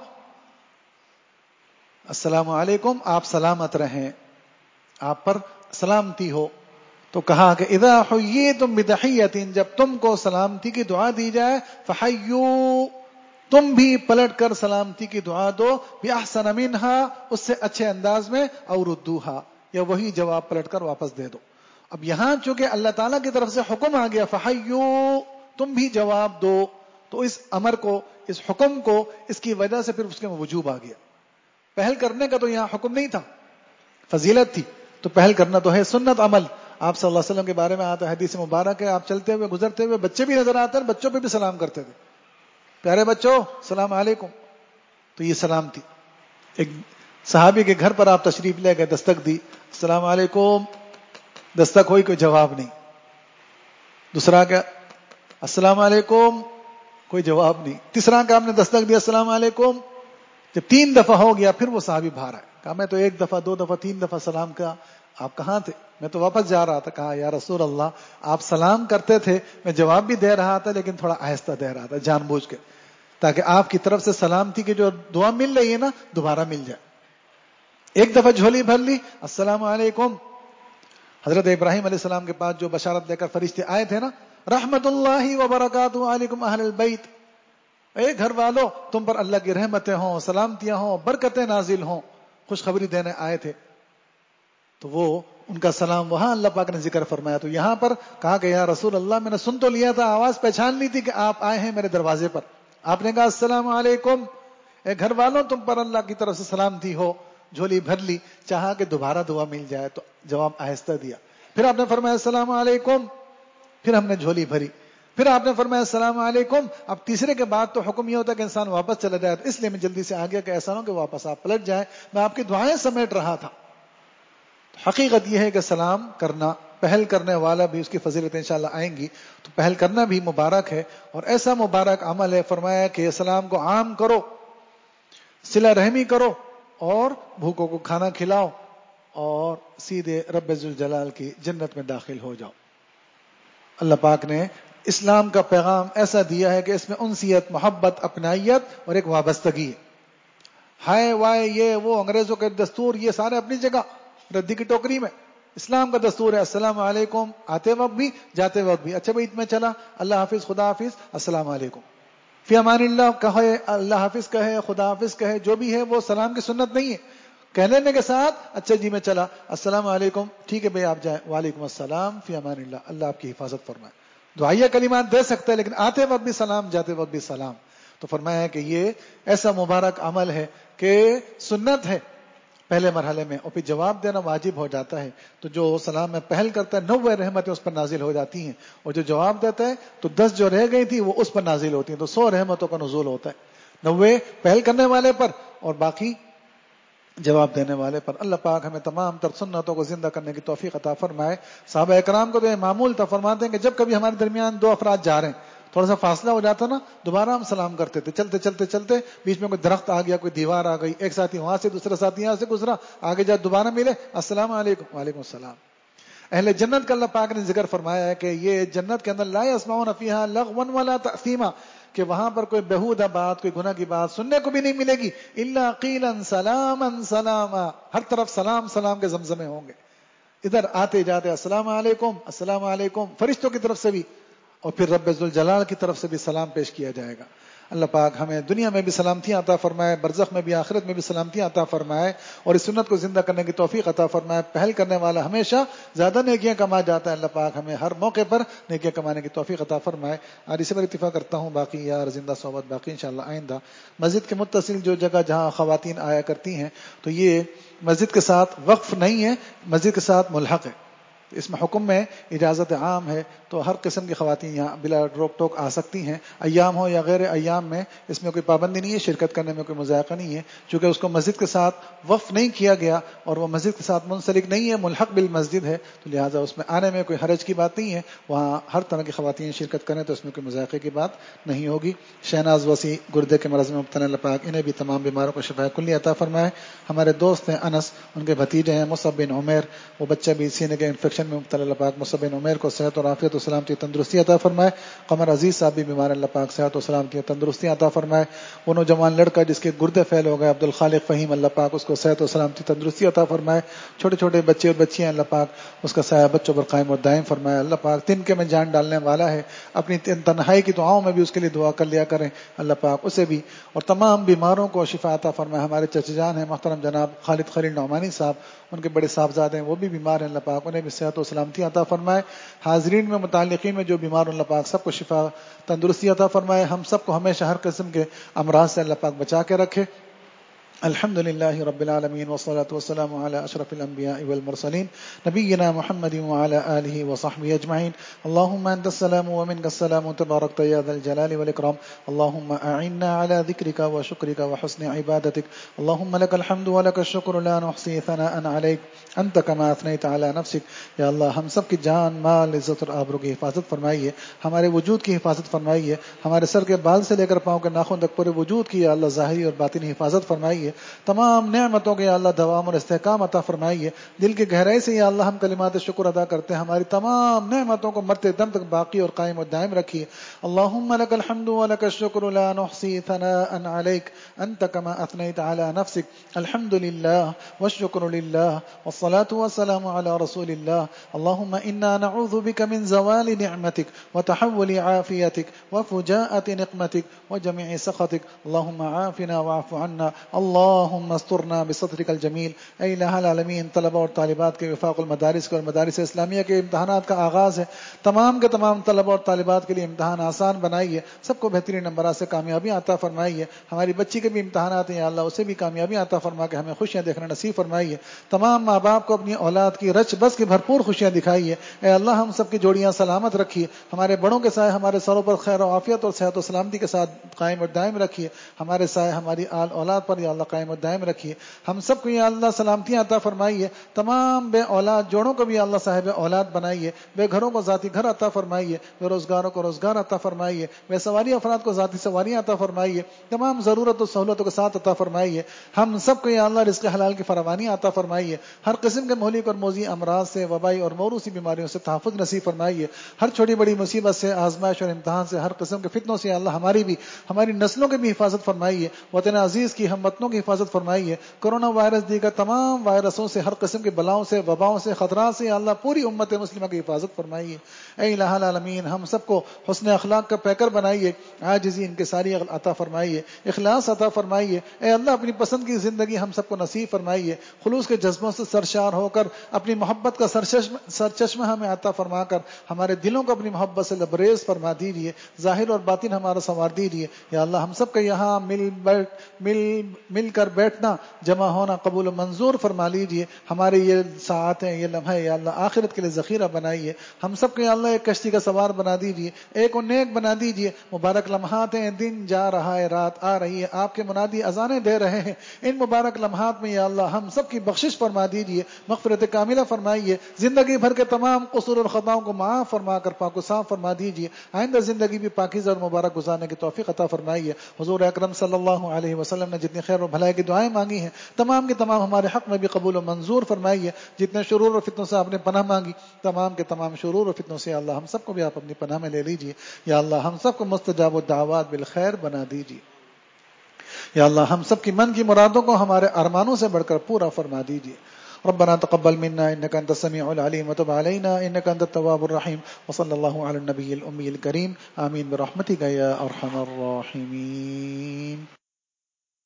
السلام علیکم آپ سلامت رہیں, آپ پر سلامتی ہو. تو کہا کہ اذا حییتم بتحیۃ, جب تم کو سلامتی کی دعا دی جائے, فحیوا, تم بھی پلٹ کر سلامتی کی دعا دو, باحسن منہا, اس سے اچھے انداز میں, اور ردوہا, یا وہی جواب پلٹ کر واپس دے دو. اب یہاں چونکہ اللہ تعالیٰ کی طرف سے حکم آ گیا فحیوا, تم بھی جواب دو, تو اس امر کو, اس حکم کو, اس کی وجہ سے پھر اس کے وجوب آ گیا. پہل کرنے کا تو یہاں حکم نہیں تھا, فضیلت تھی, تو پہل کرنا تو ہے سنت عمل. آپ صلی اللہ علیہ وسلم کے بارے میں آتا ہے حدیث مبارک ہے, آپ چلتے ہوئے گزرتے ہوئے بچے بھی نظر آتے ہیں, بچوں پہ بھی سلام کرتے تھے, پیارے بچوں سلام علیکم. تو یہ سلام تھی. ایک صحابی کے گھر پر آپ تشریف لے گئے, دستک دی, السلام علیکم, دستک ہوئی, کوئی جواب نہیں. دوسرا کیا, السلام علیکم, کوئی جواب نہیں. تیسرا کہ آپ نے دستک دیا السلام علیکم, جب 3 دفعہ ہو گیا پھر وہ صحابی باہر آئے, کہا میں تو 1 دفعہ 2 دفعہ 3 دفعہ سلام کا, آپ کہاں تھے؟ میں تو واپس جا رہا تھا. کہا یا رسول اللہ, آپ سلام کرتے تھے, میں جواب بھی دے رہا تھا لیکن تھوڑا آہستہ دے رہا تھا جان بوجھ کے, تاکہ آپ کی طرف سے سلامتی کی جو دعا مل رہی ہے نا دوبارہ مل جائے. 1 دفعہ جھولی بھر لی, السلام علیکم. حضرت ابراہیم علیہ السلام کے پاس جو بشارت لے کر فرشتے آئے تھے نا, رحمت اللہ وبرکاتہ علیکم اہل البیت, اے گھر والو تم پر اللہ کی رحمتیں ہوں, سلامتیاں ہوں, برکتیں نازل ہوں, خوشخبری دینے آئے تھے. تو وہ ان کا سلام وہاں اللہ پاک نے ذکر فرمایا. تو یہاں پر کہا کہ یا رسول اللہ, میں نے سن تو لیا تھا, آواز پہچان لی تھی کہ آپ آئے ہیں میرے دروازے پر. آپ نے کہا السلام علیکم, اے گھر والوں تم پر اللہ کی طرف سے سلامتی ہو, جھولی بھر لی, چاہا کہ دوبارہ دعا مل جائے تو جواب آہستہ دیا. پھر آپ نے فرمایا السلام علیکم, پھر ہم نے جھولی بھری, پھر آپ نے فرمایا السلام علیکم. اب تیسرے کے بعد تو حکم یہ ہوتا ہے کہ انسان واپس چلا جائے, تو اس لیے میں جلدی سے آ گیا کہ ایسا نہ کہ واپس آپ پلٹ جائیں, میں آپ کی دعائیں سمیٹ رہا تھا. حقیقت یہ ہے کہ سلام کرنا, پہل کرنے والا بھی, اس کی فضیلت انشاءاللہ آئیں گی, تو پہل کرنا بھی مبارک ہے, اور ایسا مبارک عمل ہے. فرمایا کہ سلام کو عام کرو, صلہ رحمی کرو, اور بھوکوں کو کھانا کھلاؤ, اور سیدھے رب ذوالجلال کی جنت میں داخل ہو جاؤ. اللہ پاک نے اسلام کا پیغام ایسا دیا ہے کہ اس میں انسیت, محبت, اپنائیت اور ایک وابستگی ہے. ہائے وائے یہ وہ انگریزوں کے دستور, یہ سارے اپنی جگہ ردی کی ٹوکری میں. اسلام کا دستور ہے السلام علیکم, آتے وقت بھی جاتے وقت بھی. اچھا بھائی میں چلا, اللہ حافظ, خدا حافظ, السلام علیکم, فی امان اللہ کہے, اللہ حافظ کہے, خدا حافظ کہے, جو بھی ہے وہ سلام کی سنت نہیں ہے. کہہ لینے کے ساتھ اچھا جی میں چلا, السلام علیکم, ٹھیک ہے بھائی آپ جائیں, وعلیکم السلام, فی امان اللہ, اللہ آپ کی حفاظت فرمائے. دعائیہ کلمات دے سکتے ہیں لیکن آتے وقت بھی سلام, جاتے وقت بھی سلام. تو فرمایا ہے کہ یہ ایسا مبارک عمل ہے کہ سنت ہے پہلے مرحلے میں, اور پھر جواب دینا واجب ہو جاتا ہے. تو جو سلام میں پہل کرتا ہے 90 رحمتیں اس پر نازل ہو جاتی ہیں, اور جو جواب دیتا ہے تو 10 جو رہ گئی تھی وہ اس پر نازل ہوتی ہیں, تو 100 رحمتوں کا نزول ہوتا ہے. 90 پہل کرنے والے پر اور باقی جواب دینے والے پر. اللہ پاک ہمیں تمام تر سنتوں کو زندہ کرنے کی توفیق عطا فرمائے. صحابہ اکرام کو تو یہ معمول تھا, فرماتے ہیں کہ جب کبھی ہمارے درمیان 2 افراد جا رہے ہیں, تھوڑا سا فاصلہ ہو جاتا نا, دوبارہ ہم سلام کرتے تھے. چلتے چلتے چلتے بیچ میں کوئی درخت آ گیا, کوئی دیوار آ گئی, ایک ساتھی وہاں سے, دوسرا ساتھی یہاں سے گزرا, آگے جا دوبارہ ملے, السلام علیکم, وعلیکم السلام. اہل جنت کا اللہ پاک نے ذکر فرمایا ہے کہ یہ جنت کے اندر لا یسمعون فیہا لغوا ولا تأثیما, کہ وہاں پر کوئی بےہودہ بات، کوئی گناہ کی بات سننے کو بھی نہیں ملے گی. الا قیلا سلاما سلاما، ہر طرف سلام سلام کے زمزمے ہوں گے. ادھر آتے جاتے السلام علیکم السلام علیکم، فرشتوں کی طرف سے بھی، اور پھر رب ذوالجلال کی طرف سے بھی سلام پیش کیا جائے گا. اللہ پاک ہمیں دنیا میں بھی سلامتیاں عطا فرمائے، برزخ میں بھی، آخرت میں بھی سلامتیاں عطا فرمائے، اور اس سنت کو زندہ کرنے کی توفیق عطا فرمائے. پہل کرنے والا ہمیشہ زیادہ نیکیاں کما جاتا ہے. اللہ پاک ہمیں ہر موقع پر نیکیاں کمانے کی توفیق عطا فرمائے. اور اسی پر اتفاق کرتا ہوں، باقی یار زندہ صحبت باقی انشاءاللہ آئندہ. مسجد کے متصل جو جگہ جہاں خواتین آیا کرتی ہیں، تو یہ مسجد کے ساتھ وقف نہیں ہے، مسجد کے ساتھ ملحق ہے. اس میں حکم میں اجازت عام ہے، تو ہر قسم کی خواتین یہاں بلا روک ٹوک آ سکتی ہیں، ایام ہو یا غیر ایام میں. اس میں کوئی پابندی نہیں ہے، شرکت کرنے میں کوئی مذائقہ نہیں ہے، چونکہ اس کو مسجد کے ساتھ وقف نہیں کیا گیا اور وہ مسجد کے ساتھ منسلک نہیں ہے، ملحق بالمسجد ہے، تو لہٰذا اس میں آنے میں کوئی حرج کی بات نہیں ہے. وہاں ہر طرح کی خواتین شرکت کریں تو اس میں کوئی مذائقے کی بات نہیں ہوگی. شہناز وسیع گردے کے مرض میں مبتلا، اللہ پاک انہیں بھی تمام بیماروں کو شفا کلی عطا فرمائے. ہمارے دوست ہیں انس، ان کے بھتیجے ہیں مصعب بن عمیر، وہ بچہ بھی سینے کے انفیکشن میں مبتلا، اللہ پاک مصعب بن عمیر کو صحت اور عافیت و سلامتی تندرستی عطا فرمائے. قمر عزیز صاحب بھی بیمار، اللہ پاک صحت و سلامتی تندرستی عطا فرمائے. وہ نوجوان لڑکا جس کے گردے فیل ہو گئے، عبد الخالق فہیم، اللہ پاک اس کو صحت و سلامتی تندرستی عطا فرمائے. چھوٹے چھوٹے بچے اور بچیاں، اللہ پاک اس کا سایہ بچوں پر قائم و دائم فرمائے. اللہ پاک تنکے میں جان ڈالنے والا ہے، اپنی تنہائی کی دعاؤں میں بھی اس کے لیے دعا کر لیا کریں. اللہ پاک اسے بھی اور تمام بیماروں کو شفا عطا فرمائے. ہمارے چچا جان ہیں محترم جناب خالد خلیل نعمانی صاحب، ان کے بڑے صاحبزادے ہیں، وہ بھی بیمار ہیں، اللہ پاک انہیں بھی صحت و سلامتی عطا فرمائے. حاضرین میں متعلقین میں جو بیمار، اللہ پاک سب کو شفا تندرستی عطا فرمائے. ہم سب کو ہمیشہ ہر قسم کے امراض سے اللہ پاک بچا کے رکھے. الحمد للہ رب العالمین والصلاة والسلام علی اشرف الانبیاء والمرسلین نبینا محمد وعلی آلہ وصحبہ اجمعین. اللہم انت السلام ومنک السلام تبارکت یا ذا الجلال والاکرام. اللہم اعنا علی ذکرک وشکرک وحسن عبادتک. اللہم لک الحمد ولک الشکر لا نحصی ثناء علیک انت کما اثنیت علی نفسک. یا اللہ ہم سب کی جان مال عزت اور آبرو کی حفاظت فرمائیے، ہمارے وجود کی حفاظت فرمائیے، ہمارے سر کے بال سے لے کر پاؤں کے ناخن تک پورے وجود کی یا اللہ ظاہری اور باطنی حفاظت فرمائیے. تمام نعمتوں کے یا اللہ دوام اور استحکام عطا فرمائیے. دل کی گہرائی سے یا اللہ ہم کلمات شکر ادا کرتے ہیں، ہماری تمام نعمتوں کو مرتے دم تک باقی اور قائم و دائم رکھیے. اللہم لک الحمد ولک الشکر لا نحصی ثناء علیک انت کما اثنیت علی نفسک. الحمد للہ والشکر للہ والصلاة والسلام علی رسول اللہ. اللہم انا نعوذ بک من زوال نعمتک وتحول عافیتک وفجاءة نقمتک وجميع سخطک. اللہم عافنا واعف عنا، اللہم استرنا بسترک الجمیل. اے الہ العالمین، طلبہ اور طالبات کے وفاق المدارس اور مدارس اسلامیہ کے امتحانات کا آغاز ہے. تمام کے تمام طلبہ اور طالبات کے لیے امتحان آسان بنائیے، سب کو بہترین نمبرات سے کامیابی عطا فرمائیے. ہماری بچی کے بھی امتحانات ہیں یا اللہ اسے بھی کامیابی عطا فرما کے ہمیں خوشیاں دیکھنا نصیب فرمائیے. تمام ماں باپ کو اپنی اولاد کی رچ بس کی بھرپور خوشیاں دکھائیے. اے اللہ ہم سب کی جوڑیاں سلامت رکھیے، ہمارے بڑوں کے سائے ہمارے سروں پر خیر و عافیت اور صحت و سلامتی کے ساتھ قائم اور دائم رکھیے. ہمارے سائے ہماری آل اولاد پر یا اللہ قائم و دائم رکھیے. ہم سب کو یا اللہ سلامتیاں عطا فرمائیے. تمام بے اولاد جوڑوں کو بھی یا اللہ صاحب اولاد بنائیے. بے گھروں کو ذاتی گھر عطا فرمائیے، بے روزگاروں کو روزگار عطا فرمائیے، بے سواری افراد کو ذاتی سواریاں عطا فرمائیے. تمام ضرورت و سہولتوں کے ساتھ عطا فرمائیے. ہم سب کو یا اللہ رزق حلال کی فراوانی عطا فرمائیے. ہر قسم کے مہلک اور موذی امراض سے، وبائی اور موروثی بیماریوں سے تحفظ نصیب فرمائیے. ہر چھوٹی بڑی مصیبت سے، آزمائش اور امتحان سے، ہر قسم کے فتنوں سے یا اللہ ہماری بھی، ہماری نسلوں کی بھی حفاظت فرمائیے. وطن عزیز کی ہم وطنوں کی حفاظت فرمائیے. کورونا وائرس دیگر تمام وائرسوں سے، ہر قسم کی بلاؤں سے، وباؤں سے، خطرات سے یا اللہ پوری امت مسلمہ کی حفاظت فرمائیے. اے الہ العالمین ہم سب کو حسن اخلاق کا پیکر بنائیے، عاجزی انکساری عطا فرمائیے، اخلاص عطا فرمائیے. اے اللہ اپنی پسند کی زندگی ہم سب کو نصیب فرمائیے. خلوص کے جذبوں سے سرشار ہو کر اپنی محبت کا سرچشمہ ہمیں عطا فرما کر ہمارے دلوں کو اپنی محبت سے لبریز فرما دیجیے. ظاہر اور باطن ہمارا سنوار دیجیے. یا اللہ ہم سب کا یہاں مل کر بیٹھنا، جمع ہونا قبول و منظور فرما لیجیے. ہمارے یہ ساعتیں، یہ لمحے یا اللہ آخرت کے لیے ذخیرہ بنائیے. ہم سب کو یا اللہ ایک کشتی کا سوار بنا دیجیے، ایک و نیک بنا دیجیے. مبارک لمحات ہیں، دن جا رہا ہے، رات آ رہی ہے، آپ کے منادی اذانیں دے رہے ہیں. ان مبارک لمحات میں یا اللہ ہم سب کی بخشش فرما دیجیے، مغفرت کاملہ فرمائیے. زندگی بھر کے تمام قصور اور خطاؤں کو معاف فرما کر پاک و صاف فرما دیجیے. آئندہ زندگی بھی پاکیزہ اور مبارک گزارنے کی توفیق عطا فرمائیے. حضور اکرم صلی اللہ علیہ وسلم نے جتنی خیر و بھلائی کی دعائیں مانگی ہیں، تمام کے تمام ہمارے حق میں بھی قبول و منظور فرمائیے۔ جتنے شرور اور فتنوں سے آپ نے پناہ مانگی، تمام کے تمام شرور اور فتنوں سے یا اللہ ہم سب کو بھی آپ اپنی پناہ میں لے لیجیے۔ یا اللہ ہم سب کو مستجاب الدعوات بالخیر بنا دیجیے۔ یا اللہ ہم سب کی من کی مرادوں کو ہمارے ارمانوں سے بڑھ کر پورا فرما دیجیے۔ ربنا تقبل منا انك انت السميع العليم وتب علينا انك انت التواب الرحيم وصلى الله على النبي الامي الكريم آمين برحمتك يا ارحم الراحمين۔